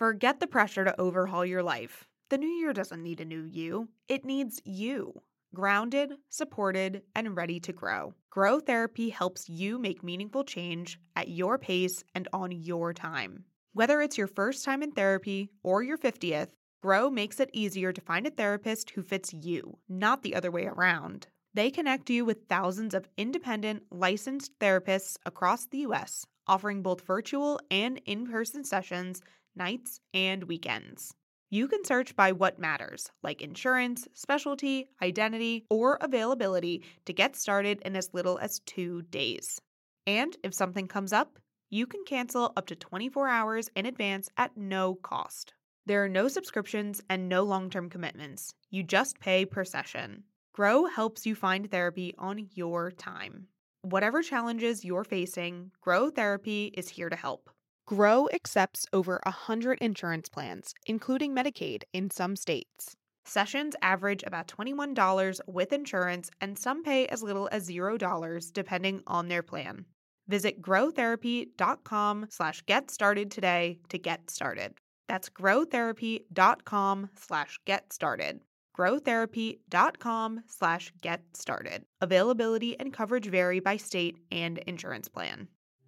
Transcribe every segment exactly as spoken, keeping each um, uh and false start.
Forget the pressure to overhaul your life. The new year doesn't need a new you. It needs you. Grounded, supported, and ready to grow. Grow Therapy helps you make meaningful change at your pace and on your time. Whether it's your first time in therapy or your fiftieth, Grow makes it easier to find a therapist who fits you, not the other way around. They connect you with thousands of independent, licensed therapists across the U S, offering both virtual and in-person sessions, nights and weekends. You can search by what matters, like insurance, specialty, identity, or availability to get started in as little as two days. And if something comes up, you can cancel up to twenty-four hours in advance at no cost. There are no subscriptions and no long-term commitments. You just pay per session. Grow helps you find therapy on your time. Whatever challenges you're facing, Grow Therapy is here to help. Grow accepts over one hundred insurance plans, including Medicaid in some states. Sessions average about twenty-one dollars with insurance, and some pay as little as zero dollars depending on their plan. Visit growtherapy.com slash get started today to get started. That's growtherapy.com slash get started. growtherapy.com slash get started. Availability and coverage vary by state and insurance plan.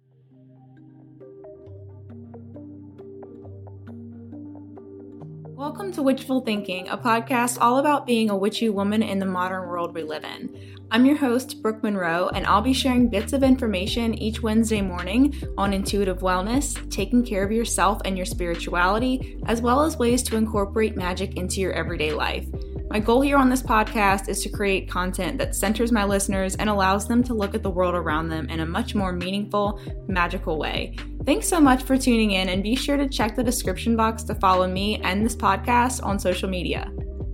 Welcome to Witchful Thinking, a podcast all about being a witchy woman in the modern world we live in. I'm your host, Brooke Monroe, and I'll be sharing bits of information each Wednesday morning on intuitive wellness, taking care of yourself and your spirituality, as well as ways to incorporate magic into your everyday life. My goal here on this podcast is to create content that centers my listeners and allows them to look at the world around them in a much more meaningful, magical way. Thanks so much for tuning in, and be sure to check the description box to follow me and this podcast on social media.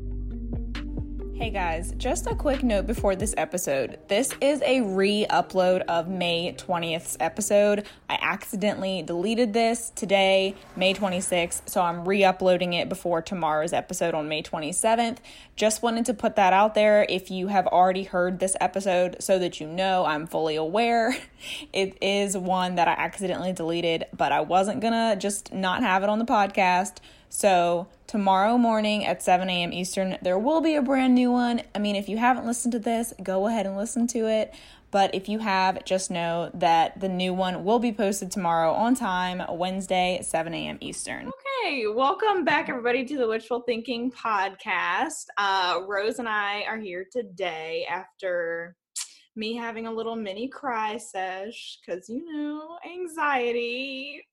Hey guys, just a quick note before this episode. This is a re-upload of May twentieth's episode. I accidentally deleted this today, May twenty-sixth, so I'm re-uploading it before tomorrow's episode on May twenty-seventh. Just wanted to put that out there if you have already heard this episode so that you know I'm fully aware. It is one that I accidentally deleted, but I wasn't gonna just not have it on the podcast. So tomorrow morning at seven a.m. Eastern, there will be a brand new one. I mean, if you haven't listened to this, go ahead and listen to it. But if you have, just know that the new one will be posted tomorrow on time, Wednesday, seven a.m. Eastern. Okay, welcome back, everybody, to the Witchful Thinking podcast. Uh, Rose and I are here today after me having a little mini cry sesh because, you know, anxiety.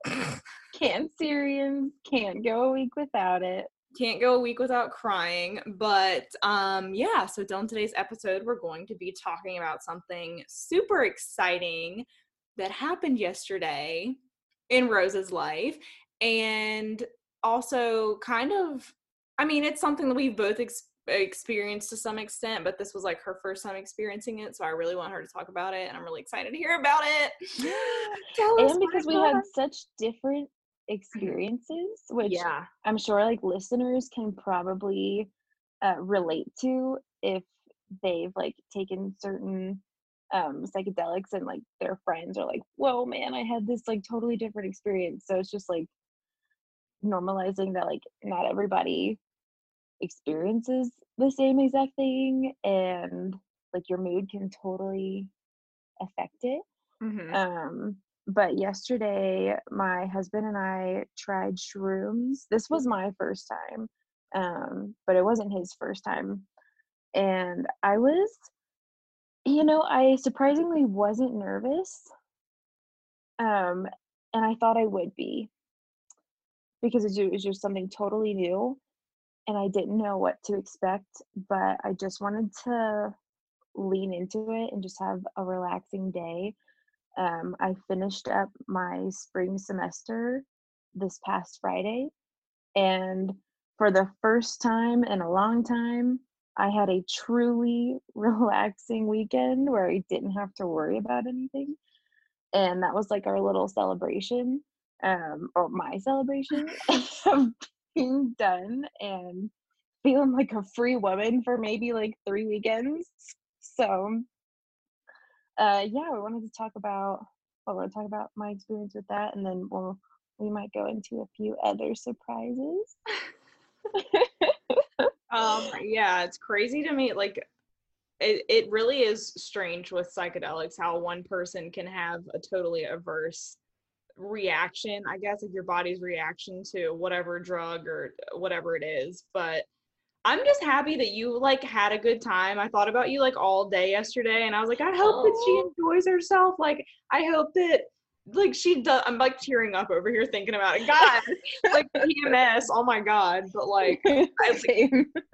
Cancerians can't go a week without it. Can't go a week without crying. But um, yeah, so on today's episode, we're going to be talking about something super exciting that happened yesterday in Rose's life. And also kind of, I mean, it's something that we've both experienced experienced to some extent, but this was like her first time experiencing it, so I really want her to talk about it, and I'm really excited to hear about it. Tell us, and because we had such different experiences, which yeah. I'm sure like listeners can probably uh, relate to if they've like taken certain um psychedelics and like their friends are like, whoa man, I had this like totally different experience. So it's just like normalizing that like not everybody experiences the same exact thing, and like your mood can totally affect it. Mm-hmm. Um, but yesterday, my husband and I tried shrooms. This was my first time, um, but it wasn't his first time. And I was, you know, I surprisingly wasn't nervous. Um, and I thought I would be because it was just something totally new. And I didn't know what to expect, but I just wanted to lean into it and just have a relaxing day. Um, I finished up my spring semester this past Friday, and for the first time in a long time, I had a truly relaxing weekend where I didn't have to worry about anything. And that was like our little celebration, um, or my celebration of being done and feeling like a free woman for maybe like three weekends. So uh yeah, we wanted to talk about well, we'll talk about my experience with that, and then we'll we might go into a few other surprises. um, yeah, it's crazy to me. Like, it, it really is strange with psychedelics how one person can have a totally averse reaction, I guess, like your body's reaction to whatever drug or whatever it is. But I'm just happy that you like had a good time. I thought about you like all day yesterday, and I was like, I hope oh. that she enjoys herself. Like, I hope that like she does. I'm like tearing up over here thinking about it. God, like P M S. Oh my God. But like, I, like,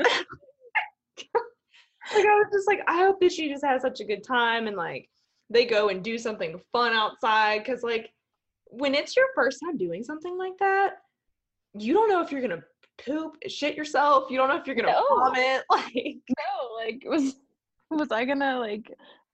like I was just like, I hope that she just has such a good time, and like they go and do something fun outside, because like when it's your first time doing something like that, you don't know if you're gonna poop, shit yourself. You don't know if you're gonna no. vomit. Like no, like was was I gonna like?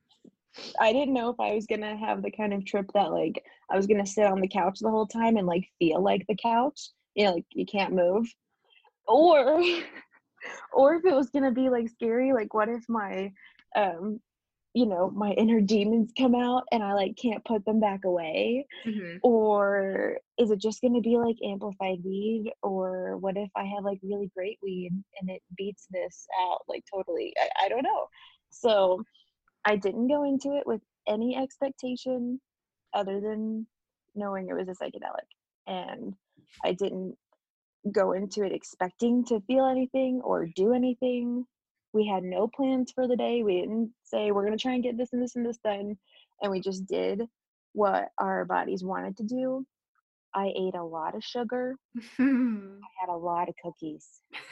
I didn't know if I was gonna have the kind of trip that like I was gonna sit on the couch the whole time and like feel like the couch. You know, like you can't move, or or if it was gonna be like scary. Like, what if my um you know, my inner demons come out and I like can't put them back away? Mm-hmm. Or is it just going to be like amplified weed? Or what if I have like really great weed and it beats this out like totally? I, I don't know. So I didn't go into it with any expectation other than knowing it was a psychedelic. And I didn't go into it expecting to feel anything or do anything. We had no plans for the day. We didn't say we're going to try and get this and this and this done. And we just did what our bodies wanted to do. I ate a lot of sugar. I had a lot of cookies.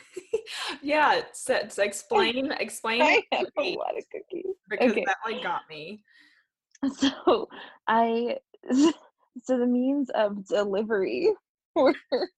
Yeah, so, so explain, explain. I had a lot of cookies. Because okay. that like got me. So I, so the means of delivery were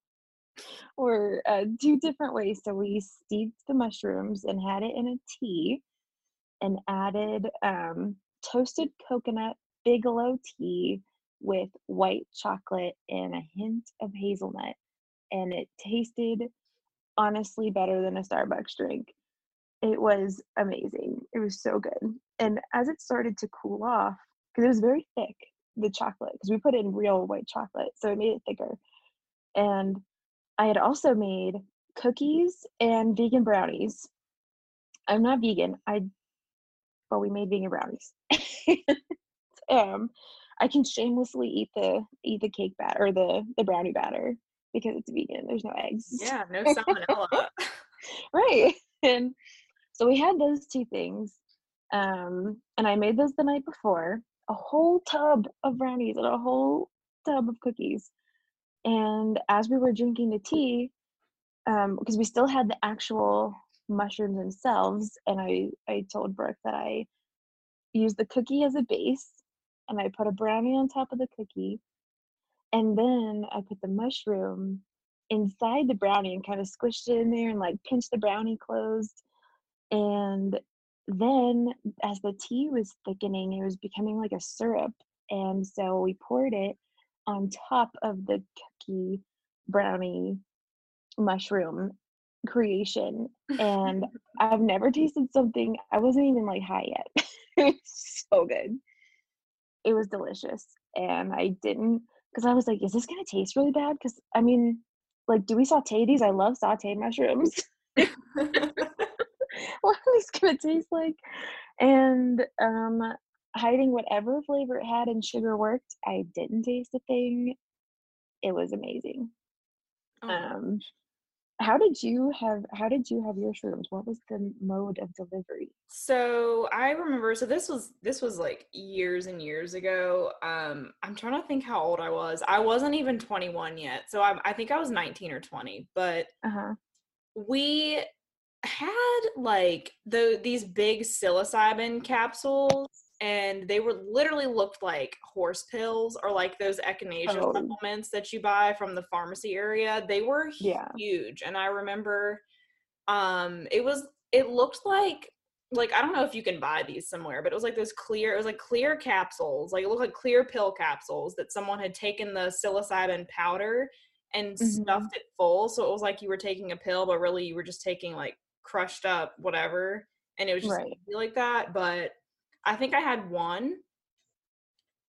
were uh, two different ways. So we steeped the mushrooms and had it in a tea and added um, toasted coconut Bigelow tea with white chocolate and a hint of hazelnut. And it tasted honestly better than a Starbucks drink. It was amazing. It was so good. And as it started to cool off, because it was very thick, the chocolate, because we put in real white chocolate, so it made it thicker. And I had also made cookies and vegan brownies. I'm not vegan. I, well, we made vegan brownies. um, I can shamelessly eat the eat the cake batter or the the brownie batter because it's vegan. There's no eggs. Yeah, no salmonella. Right. And so we had those two things, um, and I made those the night before. A whole tub of brownies and a whole tub of cookies. And as we were drinking the tea, um, because we still had the actual mushrooms themselves, and I, I told Brooke that I used the cookie as a base, and I put a brownie on top of the cookie, and then I put the mushroom inside the brownie and kind of squished it in there and like pinched the brownie closed. And then as the tea was thickening, it was becoming like a syrup. And so we poured it on top of the cookie brownie mushroom creation. And I've never tasted something, I wasn't even like high yet. It was so good. It was delicious. And I didn't, because I was like, is this going to taste really bad? Because I mean, like, do we saute these? I love sauteed mushrooms. What are these going to taste like? And um, hiding whatever flavor it had in sugar worked. I didn't taste a thing. It was amazing. Oh. Um, how did you have? How did you have your shrooms? What was the mode of delivery? So I remember. So this was this was like years and years ago. Um, I'm trying to think how old I was. I wasn't even twenty-one yet. So I, I think I was nineteen or twenty. But uh-huh. we had like the these big psilocybin capsules, and they were literally looked like horse pills or like those echinacea oh. supplements that you buy from the pharmacy area. They were yeah. huge. And I remember um it was it looked like like I don't know if you can buy these somewhere, but it was like those clear it was like clear capsules, like it looked like clear pill capsules that someone had taken the psilocybin powder and mm-hmm. stuffed it full, so it was like you were taking a pill, but really you were just taking like crushed up whatever, and it was just right. like that. But I think I had one,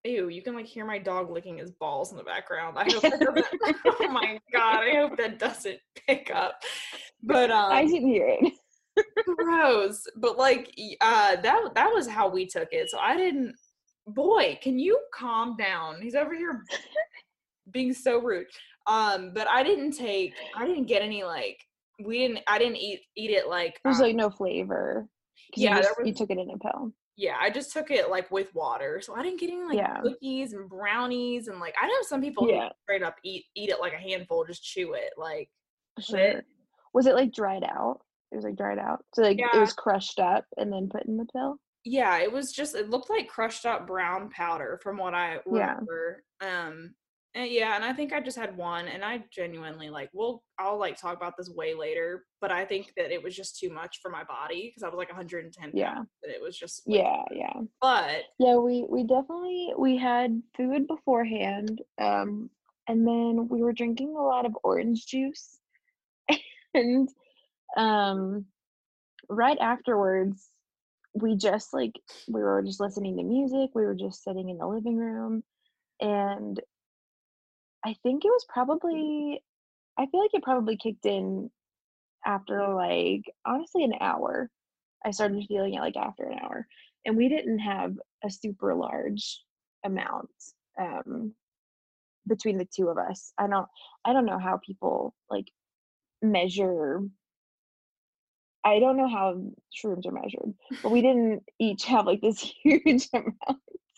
Ew, you can like hear my dog licking his balls in the background. I hope that doesn't, oh my God, I hope that doesn't pick up. But um I didn't hear it. gross. But like uh that that was how we took it. So I didn't, boy, can you calm down? He's over here being so rude. Um, but I didn't take I didn't get any like we didn't I didn't eat eat it like There's um like no flavor because you yeah, there just you was took it in a pill. yeah, I just took it like with water. So I didn't get any like Yeah. cookies and brownies and like I know some people who Yeah. straight up eat eat it like a handful, just chew it. Like Sure. it, Was it like dried out? It was like dried out. So like it yeah. was crushed up and then put in the pill? Yeah, it was just it looked like crushed up brown powder from what I Yeah. remember. Um and yeah, and I think I just had one and I genuinely like we'll I'll like talk about this way later, but I think that it was just too much for my body because I was like one hundred ten Yeah. pounds and it was just way Yeah, yeah. But Yeah, we we definitely we had food beforehand, um, and then we were drinking a lot of orange juice, and um, right afterwards, we just like we were just listening to music. We were just sitting in the living room, and I think it was probably I feel like it probably kicked in after like honestly an hour. I started feeling it like after an hour, and we didn't have a super large amount um, between the two of us. I don't I don't know how people like measure. I don't know how shrooms are measured, but we didn't each have like this huge amount.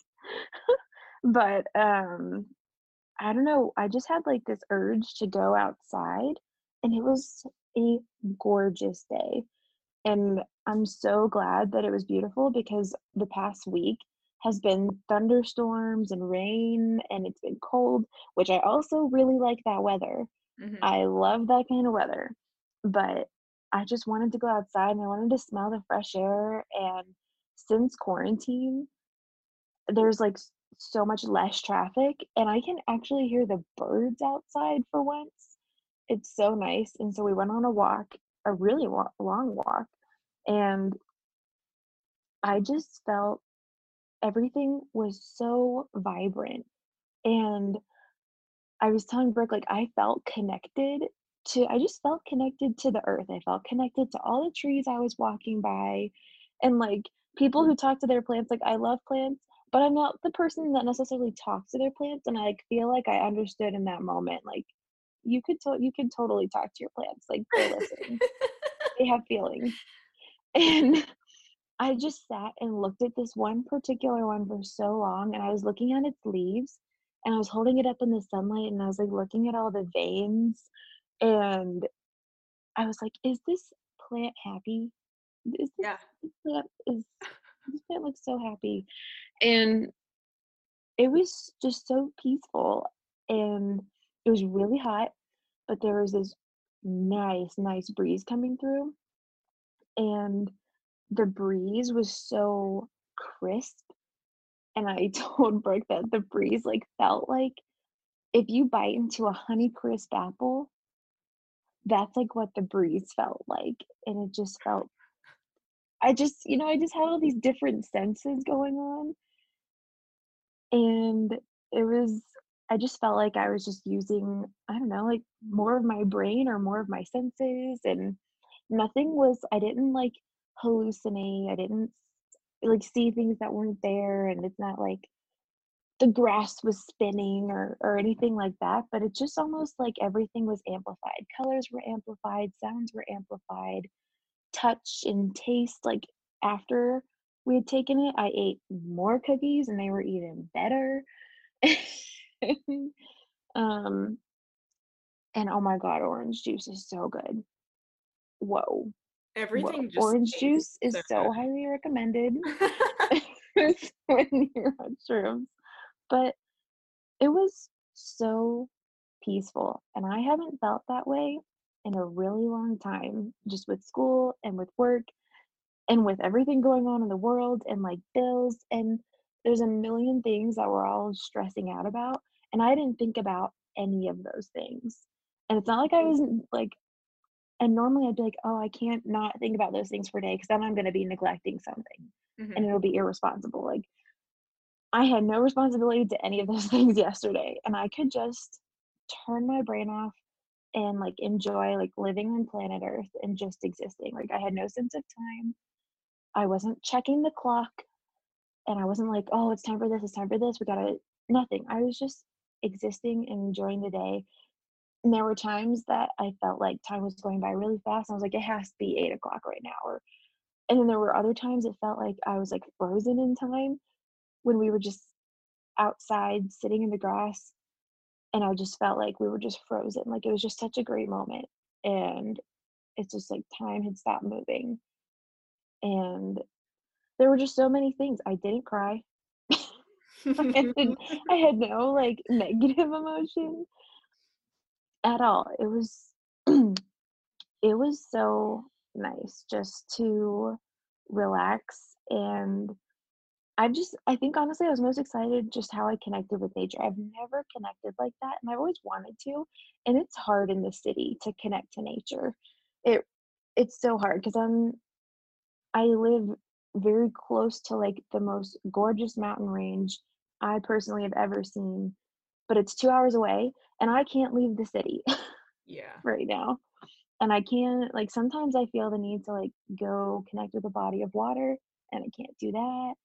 But um, I don't know. I just had like this urge to go outside, and it was a gorgeous day. And I'm so glad that it was beautiful because the past week has been thunderstorms and rain and it's been cold, which I also really like that weather. mm-hmm. I love that kind of weather. But I just wanted to go outside and I wanted to smell the fresh air. And since quarantine, there's like so much less traffic and I can actually hear the birds outside for once. It's so nice. And so we went on a walk, a really wa- long walk, and I just felt everything was so vibrant. And I was telling Brooke, like, I felt connected to, I just felt connected to the earth. I felt connected to all the trees I was walking by. And like people who talk to their plants, like, I love plants, but I'm not the person that necessarily talks to their plants. And I like, feel like I understood in that moment, like, you could, to- you could totally talk to your plants. Like, they're listening, they have feelings. And I just sat and looked at this one particular one for so long, and I was looking at its leaves, and I was holding it up in the sunlight, and I was, like, looking at all the veins, and I was like, "Is this plant happy? Is this Yeah. this plant is this plant looks so happy." And it was just so peaceful, and it was really hot, but there was this nice, nice breeze coming through, and the breeze was so crisp. And I told Brooke that the breeze, like, felt like if you bite into a Honeycrisp apple, that's, like, what the breeze felt like, and it just felt I just you know, I just had all these different senses going on, and it was I just felt like I was just using, I don't know, like, more of my brain or more of my senses, and nothing was I didn't, like, hallucinate, I didn't, like, see things that weren't there, and it's not like the grass was spinning or or anything like that, but it's just almost like everything was amplified. Colors were amplified, sounds were amplified, touch and taste. Like after we had taken it, I ate more cookies and they were even better. um, and oh my god, orange juice is so good. Whoa, whoa! Everything just Orange tastes juice is so so highly recommended when you're on shrooms, but it was so peaceful, and I haven't felt that way in a really long time, just with school and with work and with everything going on in the world and, like, bills, and there's a million things that we're all stressing out about, and I didn't think about any of those things, and it's not like I wasn't, like and normally I'd be like, "Oh, I can't not think about those things for a day because then I'm gonna be neglecting something, and Mhm. it'll be irresponsible," like I had no responsibility to any of those things yesterday, and I could just turn my brain off and, like, enjoy, like, living on planet Earth and just existing. Like, I had no sense of time. I wasn't checking the clock, and I wasn't like, "Oh, it's time for this, it's time for this, we gotta" nothing. I was just existing and enjoying the day, and there were times that I felt like time was going by really fast, and I was like, "It has to be eight o'clock right now," or and then there were other times it felt like I was, like, frozen in time when we were just outside sitting in the grass, and I just felt like we were just frozen. Like, it was just such a great moment, and it's just like time had stopped moving, and there were just so many things. I didn't cry. I didn't I had no, like, negative emotion at all. It was it was so nice just to relax, and I just I think honestly I was most excited just how I connected with nature. I've never connected like that, and I've always wanted to, and it's hard in the city to connect to nature. It it's so hard because 'cause I'm I live very close to, like, the most gorgeous mountain range I personally have ever seen, but it's two hours away, and I can't leave the city Yeah. right now. And I can't like, sometimes I feel the need to, like, go connect with a body of water, and I can't do that.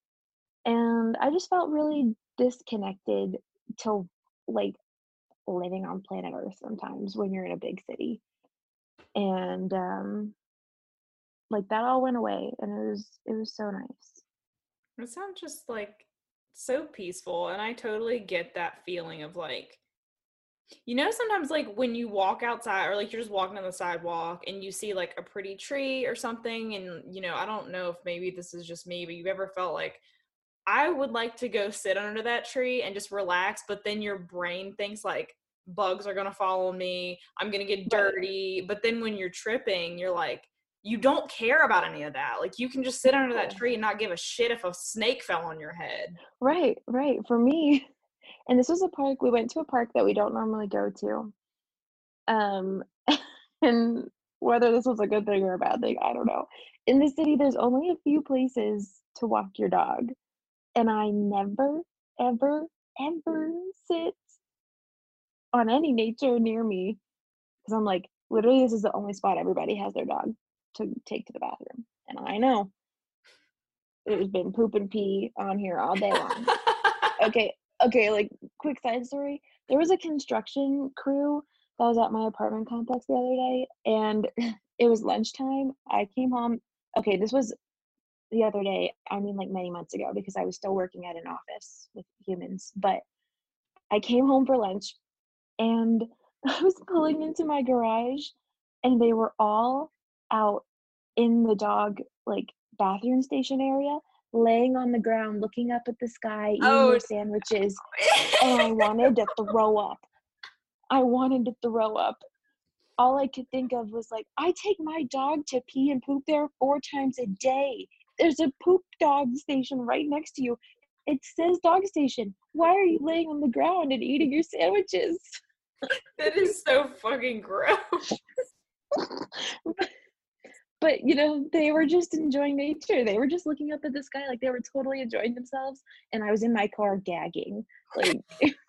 And I just felt really disconnected to, like, living on planet Earth sometimes when you're in a big city. And, um, like, that all went away, and it was it was so nice. It sounds just like so peaceful, and I totally get that feeling of like, you know, sometimes like when you walk outside or like you're just walking on the sidewalk and you see like a pretty tree or something, and you know, I don't know if maybe this is just me, but you've ever felt like I would like to go sit under that tree and just relax, but then your brain thinks like bugs are gonna follow me, I'm gonna get dirty. But then when you're tripping, you're like, you don't care about any of that. Like you can just sit under that tree and not give a shit if a snake fell on your head. Right, right. For me, and this was a park we went to a park that we don't normally go to. Um, and whether this was a good thing or a bad thing, I don't know. In the city, there's only a few places to walk your dog, and I never, ever, ever sit on any nature near me because I'm like, literally, this is the only spot everybody has their dog to take to the bathroom, and I know there's been poop and pee on here all day long. Okay, okay, like, quick side story. There was a construction crew that was at my apartment complex the other day, and it was lunchtime. I came home okay, this was the other day, I mean, like, many months ago because I was still working at an office with humans, but I came home for lunch, and I was pulling into my garage, and they were all out in the dog, like, bathroom station area, laying on the ground, looking up at the sky, eating Oh, their sandwiches, and I wanted to throw up. I wanted to throw up. All I could think of was like, I take my dog to pee and poop there four times a day. There's a poop dog station right next to you. It says dog station. Why are you laying on the ground and eating your sandwiches? that is so fucking gross. But, you know, they were just enjoying nature. They were just looking up at the sky like they were totally enjoying themselves, and I was in my car gagging. Like,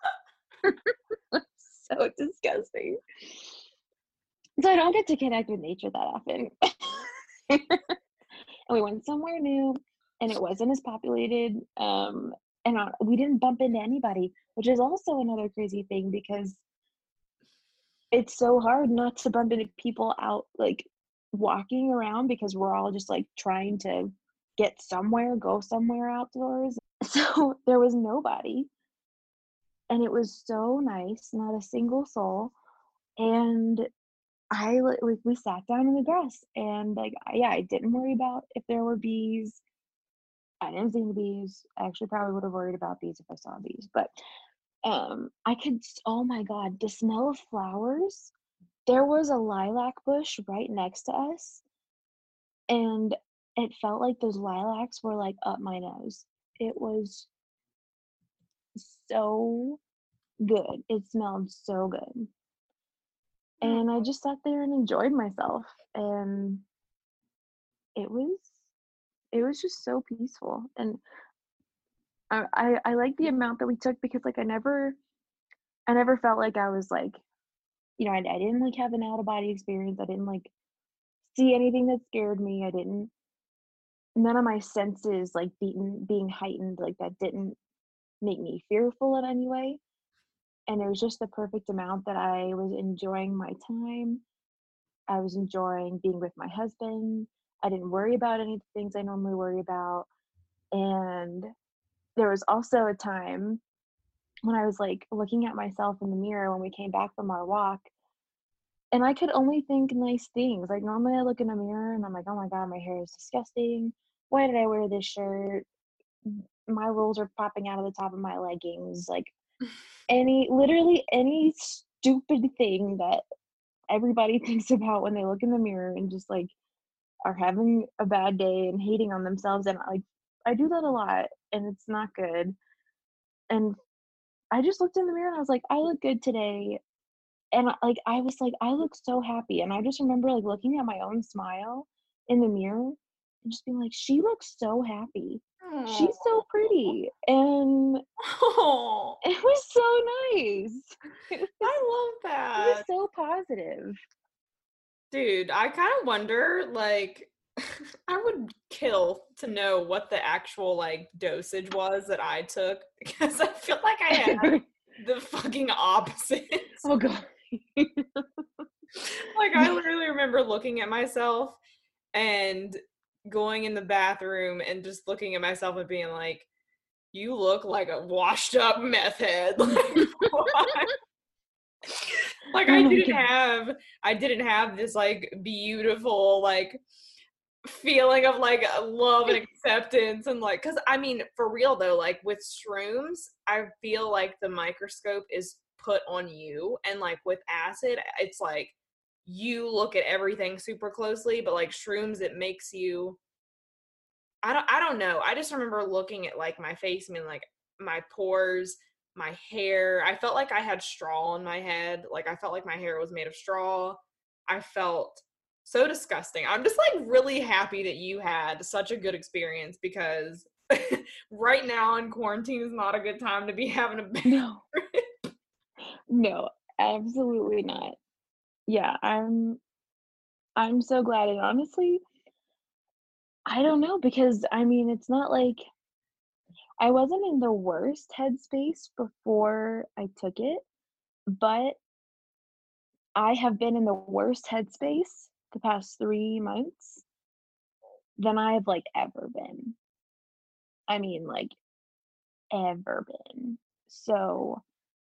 so disgusting. So I don't get to connect with nature that often. And we went somewhere new, and it wasn't as populated, um, and uh, we didn't bump into anybody, which is also another crazy thing because it's so hard not to bump into people out, like, walking around because we're all just, like, trying to get somewhere, go somewhere outdoors. So there was nobody, and it was so nice, not a single soul, and I li like, we sat down in the grass, and, like, I yeah, I didn't worry about if there were bees. I didn't see any bees. I actually probably would have worried about bees if I saw bees, but, um, I could s oh my god, the smell of flowers. There was a lilac bush right next to us, and it felt like those lilacs were, like, up my nose. It was so good. It smelled so good. And I just sat there and enjoyed myself, and it was it was just so peaceful, and I, I I like the amount that we took because like I never I never felt like I was like, you know, I, I didn't like have an out of body experience. I didn't like see anything that scared me. I didn't none of my senses like being being heightened, like that didn't make me fearful in any way. And it was just the perfect amount that I was enjoying my time. I was enjoying being with my husband. I didn't worry about any of the things I normally worry about. And there was also a time when I was like looking at myself in the mirror when we came back from our walk, and I could only think nice things. Like normally I look in a mirror and I'm like, oh my God, my hair is disgusting. Why did I wear this shirt? My rolls are popping out of the top of my leggings. Like any, literally any stupid thing that everybody thinks about when they look in the mirror and just like are having a bad day and hating on themselves. And like, I do that a lot and it's not good. And I just looked in the mirror and I was like, I look good today. And like, I was like, I look so happy. And I just remember like looking at my own smile in the mirror and just being like, she looks so happy. Aww. She's so pretty. And Aww. it was so nice. I love that. It was so positive. Dude, I kind of wonder, like, I would kill to know what the actual, like, dosage was that I took, because I feel like I had the fucking opposite. Oh, God. Like, I literally remember looking at myself and going in the bathroom and just looking at myself and being like, you look like a washed up meth head. Like, what? Like, I didn't have, I didn't have this, like, beautiful, like, feeling of, like, love and acceptance and, like, because, I mean, for real, though, like, with shrooms, I feel like the microscope is put on you, and, like, with acid, it's, like, you look at everything super closely, but, like, shrooms, it makes you, I don't, I don't know, I just remember looking at, like, my face, I mean, like, my pores, my hair. I felt like I had straw in my head. Like, I felt like my hair was made of straw. I felt so disgusting. I'm just, like, really happy that you had such a good experience, because right now in quarantine is not a good time to be having a bad No. trip. No, absolutely not. Yeah, I'm I'm so glad. And honestly, I don't know, because I mean, it's not like I wasn't in the worst headspace before I took it, but I have been in the worst headspace the past three months than I've, like, ever been. I mean, like, ever been. So,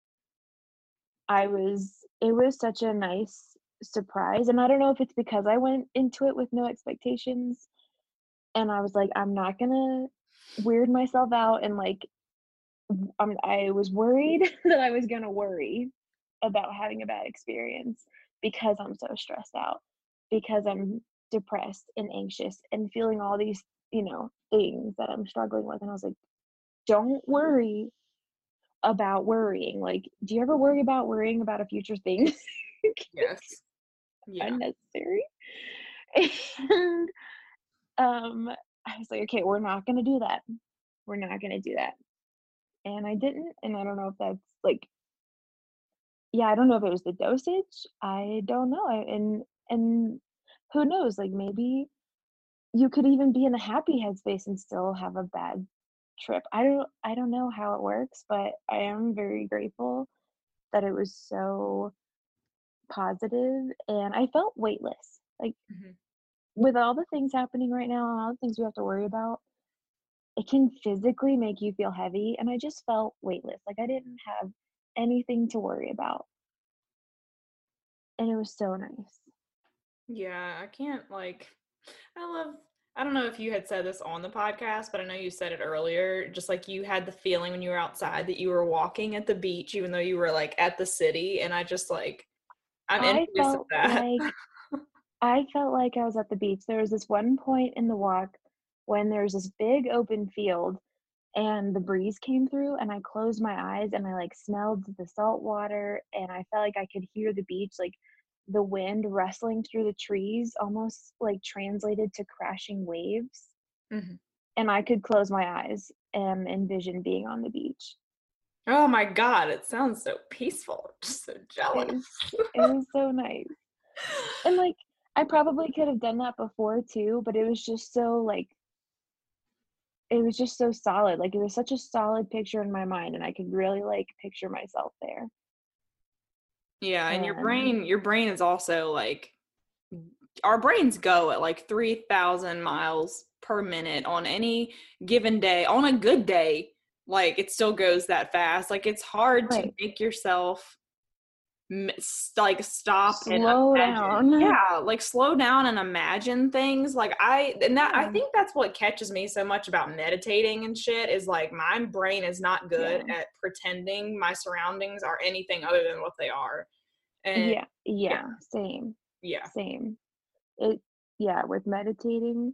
I was it was such a nice surprise, and I don't know if it's because I went into it with no expectations, and I was like, "I'm not gonna weird myself out," and, like, w um, I was worried that I was gonna worry about having a bad experience because I'm so stressed out, because I'm depressed and anxious and feeling all these, you know, things that I'm struggling with, and I was like, "Don't worry about worrying." Like, do you ever worry about worrying about a future thing? Yes. Yeah. Unnecessary. And, um, I was like, "Okay, we're not gonna do that. We're not gonna do that." And I didn't, and I don't know if that's, like, yeah, I don't know if it was the dosage. I don't know. I and and who knows? Like, maybe you could even be in a happy headspace and still have a bad trip. I don't I don't know how it works, but I am very grateful that it was so positive, and I felt weightless. Like, Mhm. with all the things happening right now and all the things we have to worry about, it can physically make you feel heavy, and I just felt weightless. Like, I didn't have anything to worry about, and it was so nice. Yeah, I can't, like, I love, I don't know if you had said this on the podcast, but I know you said it earlier, just like you had the feeling when you were outside that you were walking at the beach, even though you were, like, at the city, and I just, like, I'm I envious of felt that. like I felt like I was at the beach. There was this one point in the walk when there's this big open field and the breeze came through, and I closed my eyes and I, like, smelled the salt water, and I felt like I could hear the beach, like, the wind rustling through the trees almost, like, translated to crashing waves, Mhm. and I could close my eyes, am envision being on the beach. Oh my God, it sounds so peaceful. I'm just so jealous. It was, it was so nice. And like, I probably could have done that before too, but it was just so like, it was just so solid. Like, it was such a solid picture in my mind, and I could really like picture myself there. Yeah, and, and your brain, your brain is also like, our brains go at like three thousand miles per minute on any given day. On a good day, like it still goes that fast. Like it's hard right. to make yourself like stop slow and down. Yeah, like slow down and imagine things. Like I and that yeah. I think that's what catches me so much about meditating and shit is like my brain is not good yeah. at pretending my surroundings are anything other than what they are. And yeah, yeah, yeah. same. Yeah. Same. It yeah, with meditating,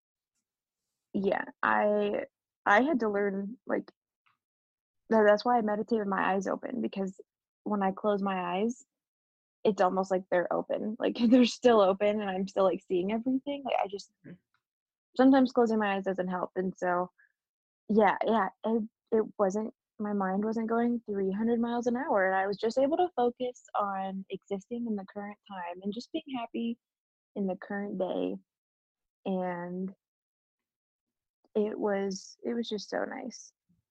yeah, I I had to learn like that's why I meditate with my eyes open, because when I close my eyes, it's almost like they're open. Like they're still open and I'm still like seeing everything. Like I just sometimes closing my eyes doesn't help. And so yeah, yeah, it, it wasn't my mind wasn't going three hundred miles an hour, and I was just able to focus on existing in the current time and just being happy in the current day. And it was it was just so nice.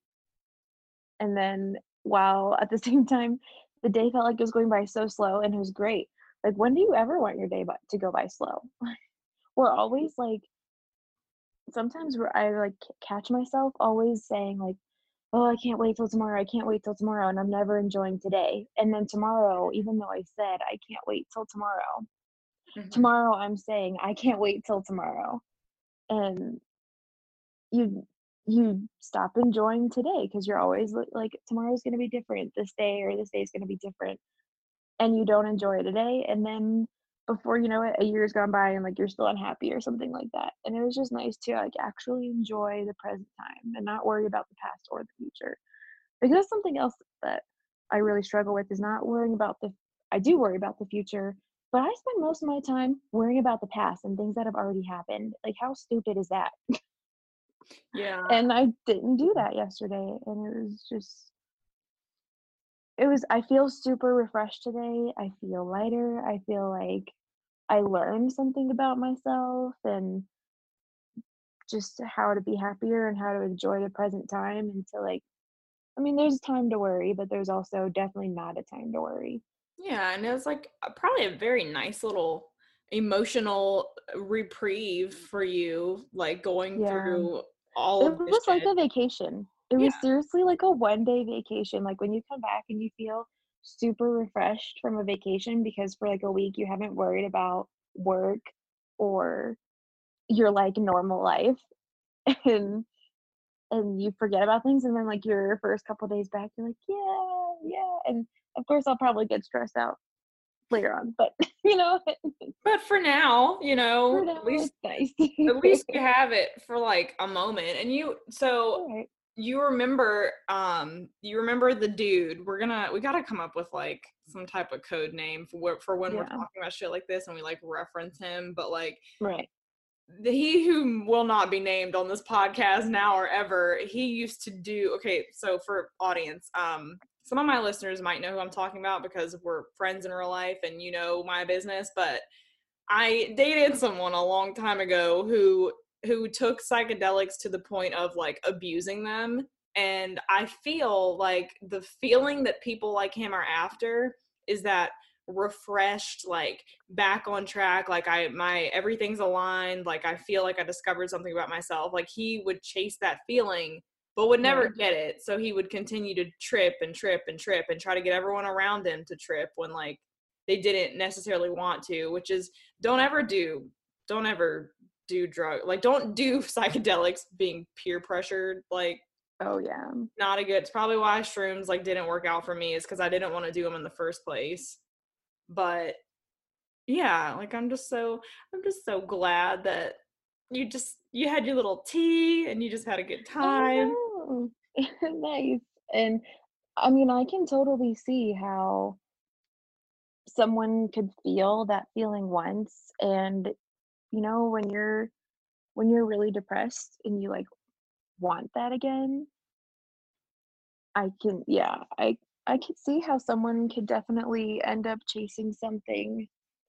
And then while at the same time the day felt like it was going by so slow, and it was great. Like, when do you ever want your day by, to go by slow? We're always like, sometimes where I like catch myself always saying like, oh, I can't wait till tomorrow. I can't wait till tomorrow. And I'm never enjoying today. And then tomorrow, even though I said I can't wait till tomorrow, mm-hmm. tomorrow I'm saying I can't wait till tomorrow. And you you stop enjoying today because you're always like, tomorrow's going to be different, this day or this day is going to be different, and you don't enjoy today, and then before you know it, a year's gone by and like you're still unhappy or something like that. And it was just nice to like actually enjoy the present time and not worry about the past or the future, because that's something else that I really struggle with, is not worrying about the I do worry about the future, but I spend most of my time worrying about the past and things that have already happened. Like, how stupid is that? Yeah. And I didn't do that yesterday, and it was just it was I feel super refreshed today. I feel lighter. I feel like I learned something about myself and just how to be happier and how to enjoy the present time, and to like I mean, there's time to worry, but there's also definitely not a time to worry. Yeah, and it was like a, probably a very nice little emotional reprieve for you, like going yeah. through all it of this was shit. Like a vacation. It yeah. was seriously like a one day vacation. Like when you come back and you feel super refreshed from a vacation because for like a week you haven't worried about work or your like normal life, and and you forget about things, and then like your first couple days back you're like, yeah, yeah. And of course I'll probably get stressed out later on, but you know. But for now, you know, for now, at least it's nice. At least you have it for like a moment. And you so right. you remember um you remember the dude. We're gonna we gotta come up with like some type of code name for for when yeah. we're talking about shit like this and we like reference him, but like right. The, he who will not be named on this podcast now or ever, he used to do okay, so for audience, um some of my listeners might know who I'm talking about because we're friends in real life and you know my business, but I dated someone a long time ago who who took psychedelics to the point of like abusing them, and I feel like the feeling that people like him are after is that refreshed, like back on track, like I my everything's aligned, like I feel like I discovered something about myself. Like he would chase that feeling but would never right. get it, so he would continue to trip and trip and trip and try to get everyone around him to trip when like they didn't necessarily want to, which is don't ever do don't ever do drug like don't do psychedelics being peer pressured. Like oh yeah, not a good it's probably why shrooms like didn't work out for me, is because I didn't want to do them in the first place. But yeah, like I'm just so I'm just so glad that you just you had your little tea and you just had a good time. Oh, nice. And I mean, I can totally see how someone could feel that feeling once, and you know, when you're when you're really depressed and you like want that again, I can, yeah, I I could see how someone could definitely end up chasing something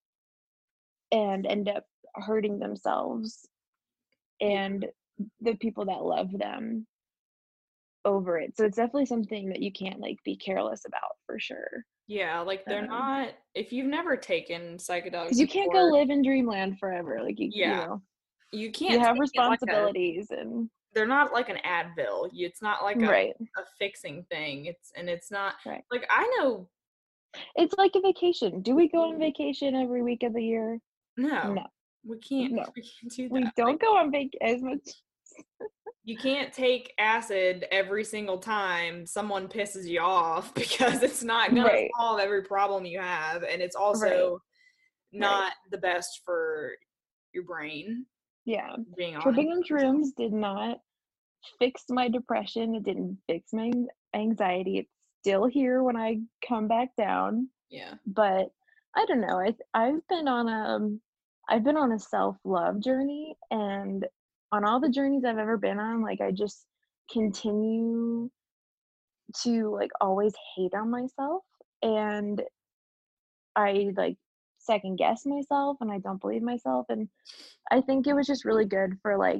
and end up hurting themselves Yeah. and the people that love them over it. So it's definitely something that you can't like be careless about for sure. Yeah, like they're Um, not, if you've never taken psychedelics because you can't go before, live in dreamland forever. Like you, you yeah, know, you you can't have take it like a, responsibilities and they're not like an Advil. You- It's not like a, right, a fixing thing. It's, and it's not, right. like, I know, It's like a vacation. Do we go on vacation every week of the year? no, No, we can't, no. we can't do We that. Like, don't go on vac as much. you can't take acid every single time someone pisses you off because it's not gonna Right, solve every problem you have, and it's right, also right. not the best for your brain, Yeah. being honest. Tripping on shrooms did not fix my depression. It didn't fix my an- anxiety. It's still here when I come back down. Yeah. But I don't know. I th- I've been on a um, I've been on a self-love journey, and on all the journeys I've ever been on, like I just continue to like always hate on myself, and I like second guess myself and I don't believe myself, and I think it was just really good for like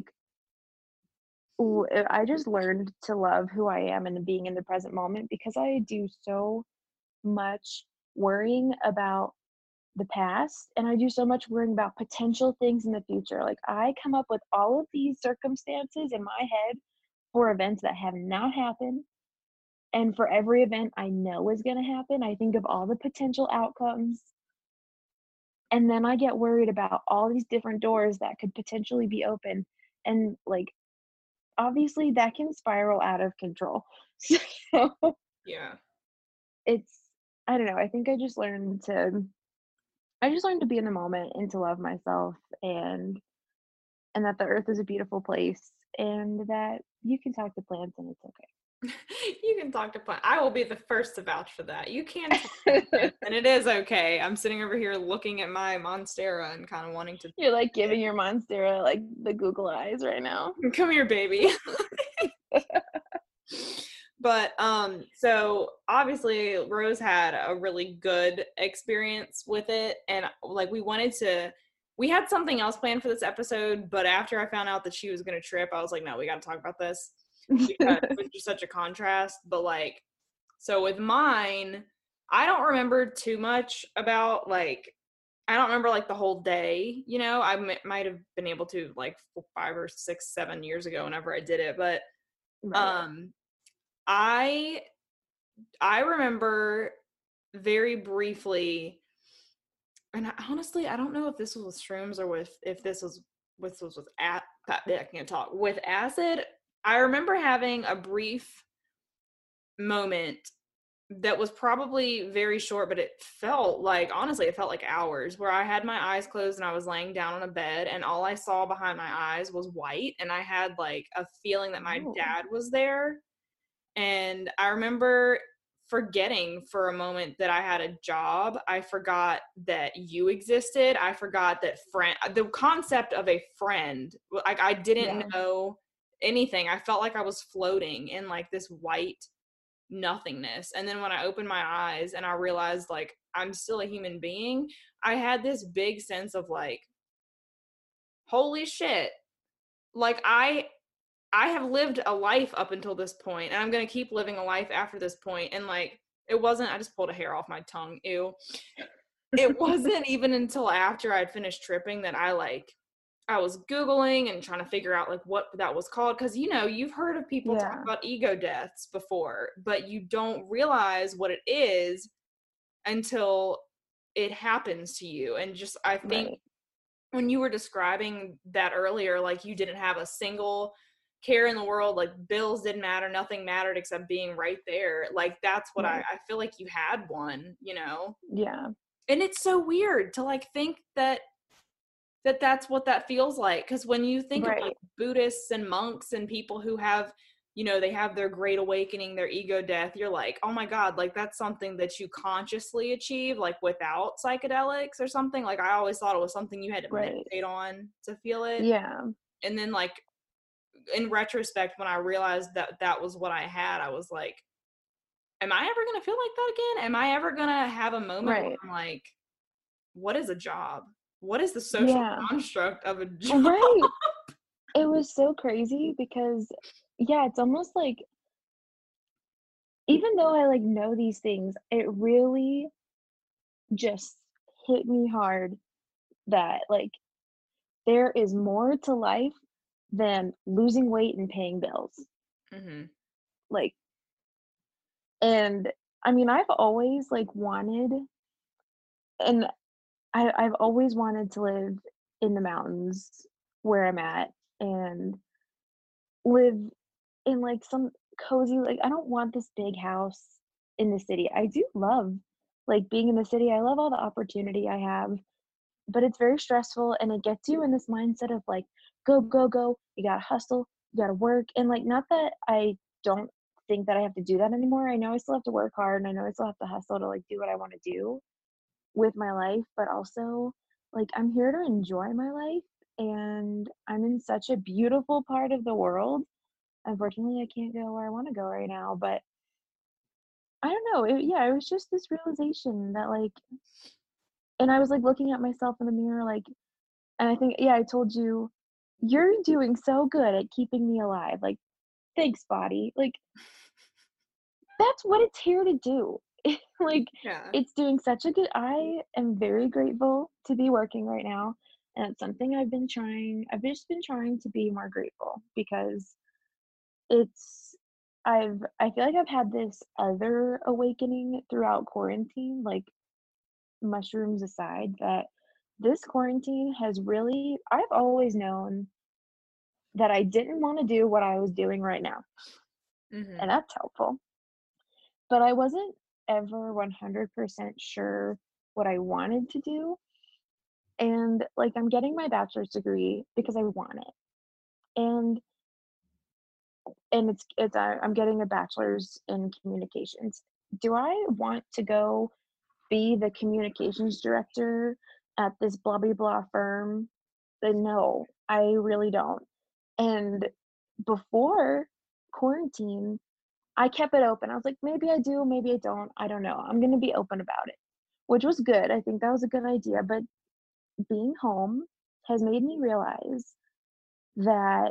w- uh, I just learned to love who I am and being in the present moment because I do so much worrying about the past and I do so much worrying about potential things in the future. Like I come up with all of these circumstances in my head for events that have not happened. And for every event I know is going to happen, I think of all the potential outcomes. And then I get worried about all these different doors that could potentially be open. And like, obviously, that can spiral out of control. So Yeah. it's, I don't know. I think I just learned to, I just learned to be in the moment and to love myself and, and that the earth is a beautiful place and that you can talk to plants and it's okay. You can talk to plant. I will be the first to vouch for that. You can talk to plants, and it is okay. I'm sitting over here looking at my Monstera and kind of wanting to. You're like giving your Monstera like the Google eyes right now. Come here, baby. But um, so obviously Rose had a really good experience with it, and like we wanted to. We had something else planned for this episode, but after I found out that she was going to trip, I was like, no, we got to talk about this. Because it was just such a contrast. But like, so with mine, I don't remember too much about like, I don't remember like the whole day, you know. I m- might have been able to like five or six seven years ago whenever I did it, but Right. um i i remember very briefly, and I, honestly I don't know if this was with shrooms or with if this was with was with at I can't talk with acid. I remember having a brief moment that was probably very short, but it felt like, honestly, it felt like hours, where I had my eyes closed and I was laying down on a bed and all I saw behind my eyes was white, and I had like a feeling that my Oh. dad was there. And I remember forgetting for a moment that I had a job. I forgot that you existed. I forgot that friend, the concept of a friend, like I didn't Yeah. know anything. I felt like I was floating in like this white nothingness. And then when I opened my eyes and I realized like I'm still a human being, I had this big sense of like, holy shit, like I I have lived a life up until this point, and I'm going to keep living a life after this point. And like, it wasn't, I just pulled a hair off my tongue. Ew. It wasn't even until after I'd finished tripping that I like, I was Googling and trying to figure out like what that was called. Cause you know, you've heard of people Yeah. talk about ego deaths before, but you don't realize what it is until it happens to you. And just, I think Right. when you were describing that earlier, like you didn't have a single care in the world, like bills didn't matter, nothing mattered except being right there. Like that's what Right. I, I feel like you had one, you know? Yeah. And it's so weird to like think that that that's what that feels like. Because when you think Right. of like Buddhists and monks and people who have, you know, they have their great awakening, their ego death, you're like, oh my God, like that's something that you consciously achieve, like without psychedelics or something. Like I always thought it was something you had to Right. meditate on to feel it. Yeah. And then like in retrospect, when I realized that that was what I had, I was like, am I ever going to feel like that again? Am I ever going to have a moment Right. where I'm like, what is a job? What is the social Yeah. construct of a job? Right. It was so crazy because, yeah, it's almost like, even though I like know these things, it really just hit me hard that like there is more to life than losing weight and paying bills. Mm-hmm. Like, and I mean, I've always like wanted, and I, I've always wanted to live in the mountains where I'm at and live in like some cozy, like, I don't want this big house in the city. I do love like being in the city. I love all the opportunity I have, but it's very stressful and it gets you in this mindset of like, go, go, go. You gotta hustle, you gotta work. And like, not that I don't think that I have to do that anymore. I know I still have to work hard and I know I still have to hustle to like do what I want to do with my life, but also like I'm here to enjoy my life and I'm in such a beautiful part of the world. Unfortunately, I can't go where I want to go right now, but I don't know. It, yeah, it was just this realization that like, and I was like looking at myself in the mirror, like, and I think, yeah, I told you, you're doing so good at keeping me alive. Like, thanks, body. Like, that's what it's here to do. Like, Yeah. it's doing such a good, I am very grateful to be working right now. And it's something I've been trying, I've just been trying to be more grateful because it's, I've, I feel like I've had this other awakening throughout quarantine, like mushrooms aside, that this quarantine has really, I've always known that I didn't want to do what I was doing right now. Mm-hmm. And that's helpful. But I wasn't ever one hundred percent sure what I wanted to do. And like, I'm getting my bachelor's degree because I want it. And and it's it's uh, I'm getting a bachelor's in communications. Do I want to go be the communications director at this blah blah blah firm? Then no, I really don't. And before quarantine, I kept it open. I was like, maybe I do, maybe I don't. I don't know. I'm going to be open about it, which was good. I think that was a good idea. But being home has made me realize that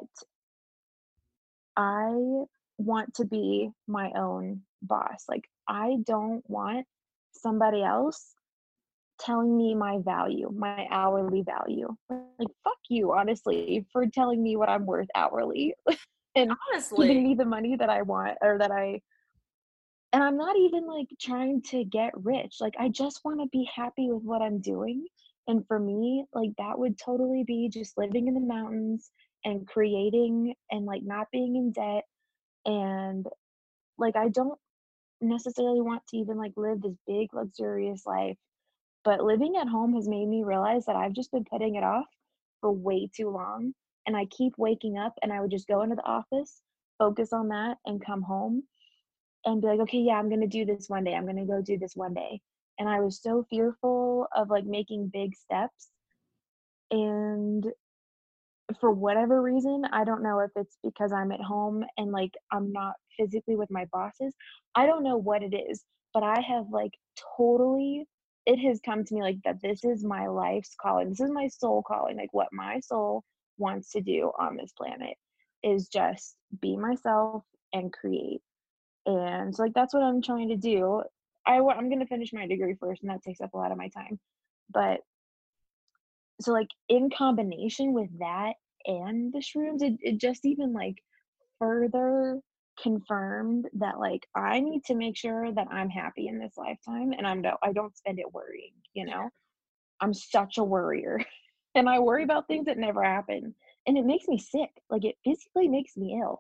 I want to be my own boss. Like, I don't want somebody else telling me my value, my hourly value. Like, fuck you, honestly, for telling me what I'm worth hourly and Honestly. giving me the money that I want or that I and I'm not even like trying to get rich. Like, I just want to be happy with what I'm doing. And for me, like, that would totally be just living in the mountains and creating and like not being in debt. And like, I don't necessarily want to even like live this big luxurious life, but living at home has made me realize that I've just been putting it off for way too long. And I keep waking up and I would just go into the office, focus on that, and come home and be like, okay, yeah, I'm going to do this one day. I'm going to go do this one day. And I was so fearful of like making big steps. And for whatever reason, I don't know if it's because I'm at home and like I'm not physically with my bosses. I don't know what it is, but I have like totally, it has come to me like that this is my life's calling. This is my soul calling. Like, what my soul wants to do on this planet is just be myself and create. And so like that's what I'm trying to do. I wa- I'm gonna finish my degree first, and that takes up a lot of my time. But so like in combination with that and the shrooms, it, it just even like further confirmed that like I need to make sure that I'm happy in this lifetime, and I'm no I don't spend it worrying. You know, I'm such a worrier, and I worry about things that never happen, and it makes me sick. Like, it physically makes me ill.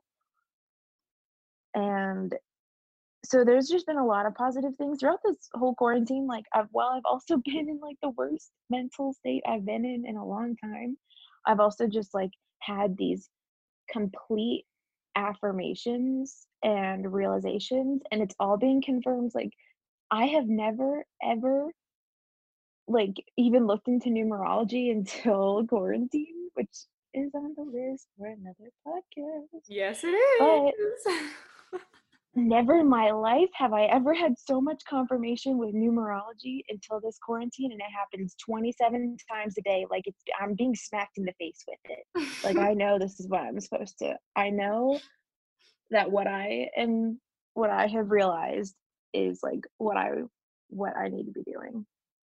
And so there's just been a lot of positive things throughout this whole quarantine. Like, I've while I've also been in like the worst mental state I've been in in a long time, I've also just like had these complete affirmations and realizations, and it's all being confirmed. Like, I have never ever like even looked into numerology until quarantine, which is on the list for another podcast. Yes, it is. But never in my life have I ever had so much confirmation with numerology until this quarantine, and it happens twenty-seven times a day. Like, it's I'm being smacked in the face with it. Like, I know this is what I'm supposed to. I know that what I am, what I have realized is like what I what I need to be doing.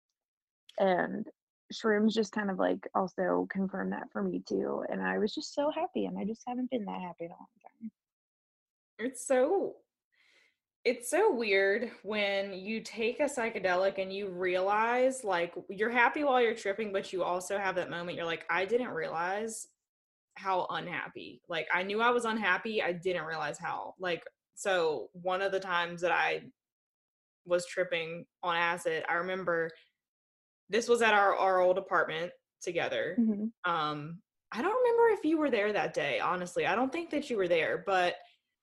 And shrooms just kind of like also confirmed that for me too. And I was just so happy, and I just haven't been that happy in a long time. It's so It's so weird when you take a psychedelic and you realize, like, you're happy while you're tripping, but you also have that moment, you're like, I didn't realize how unhappy. Like, I knew I was unhappy, I didn't realize how. Like, so one of the times that I was tripping on acid, I remember this was at our, our old apartment together. Mm-hmm. Um, I don't remember if you were there that day, honestly. I don't think that you were there, but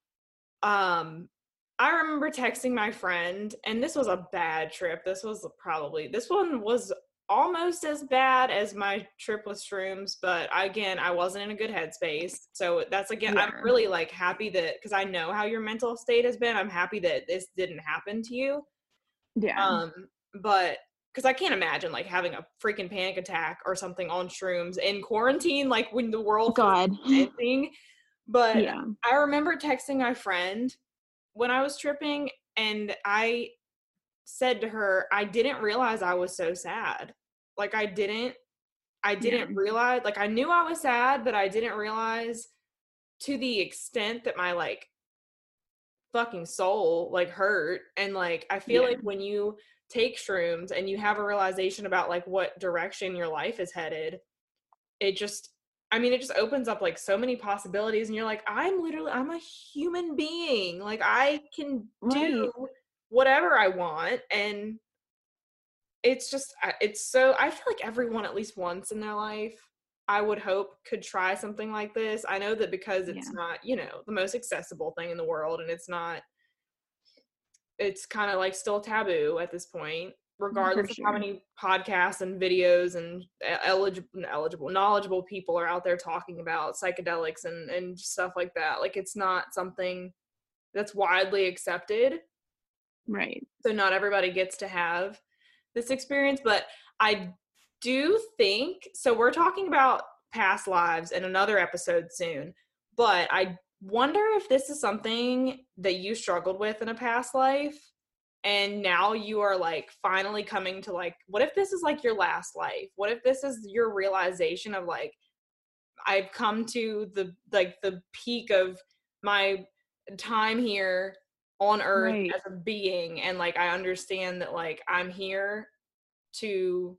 um, I remember texting my friend, and this was a bad trip. This was probably, this one was almost as bad as my trip with shrooms, but again, I wasn't in a good headspace. So that's, again, yeah. I'm really like happy that, because I know how your mental state has been. I'm happy that this didn't happen to you. Yeah. Um, but because I can't imagine like having a freaking panic attack or something on shrooms in quarantine, like when the world God ending. But yeah. I remember texting my friend when I was tripping, and I said to her, I didn't realize I was so sad. Like, I didn't, I didn't yeah. realize, like, I knew I was sad, but I didn't realize to the extent that my, like, fucking soul, like, hurt. And, like, I feel yeah. like when you take shrooms and you have a realization about, like, what direction your life is headed, it just, I mean, it just opens up like so many possibilities, and you're like, I'm literally, I'm a human being. Like, I can right. do whatever I want. And it's just, it's so, I feel like everyone at least once in their life, I would hope, could try something like this. I know that because it's yeah. not, you know, the most accessible thing in the world, and it's not, it's kind of like still taboo at this point. Regardless sure. of how many podcasts and videos and eligible, eligible, knowledgeable people are out there talking about psychedelics and, and stuff like that. Like, it's not something that's widely accepted. Right. So not everybody gets to have this experience, but I do think, so we're talking about past lives in another episode soon, but I wonder if this is something that you struggled with in a past life. And now you are like finally coming to like, what if this is like your last life? What if this is your realization of like, I've come to the, like the peak of my time here on earth right. as a being. And like, I understand that like, I'm here to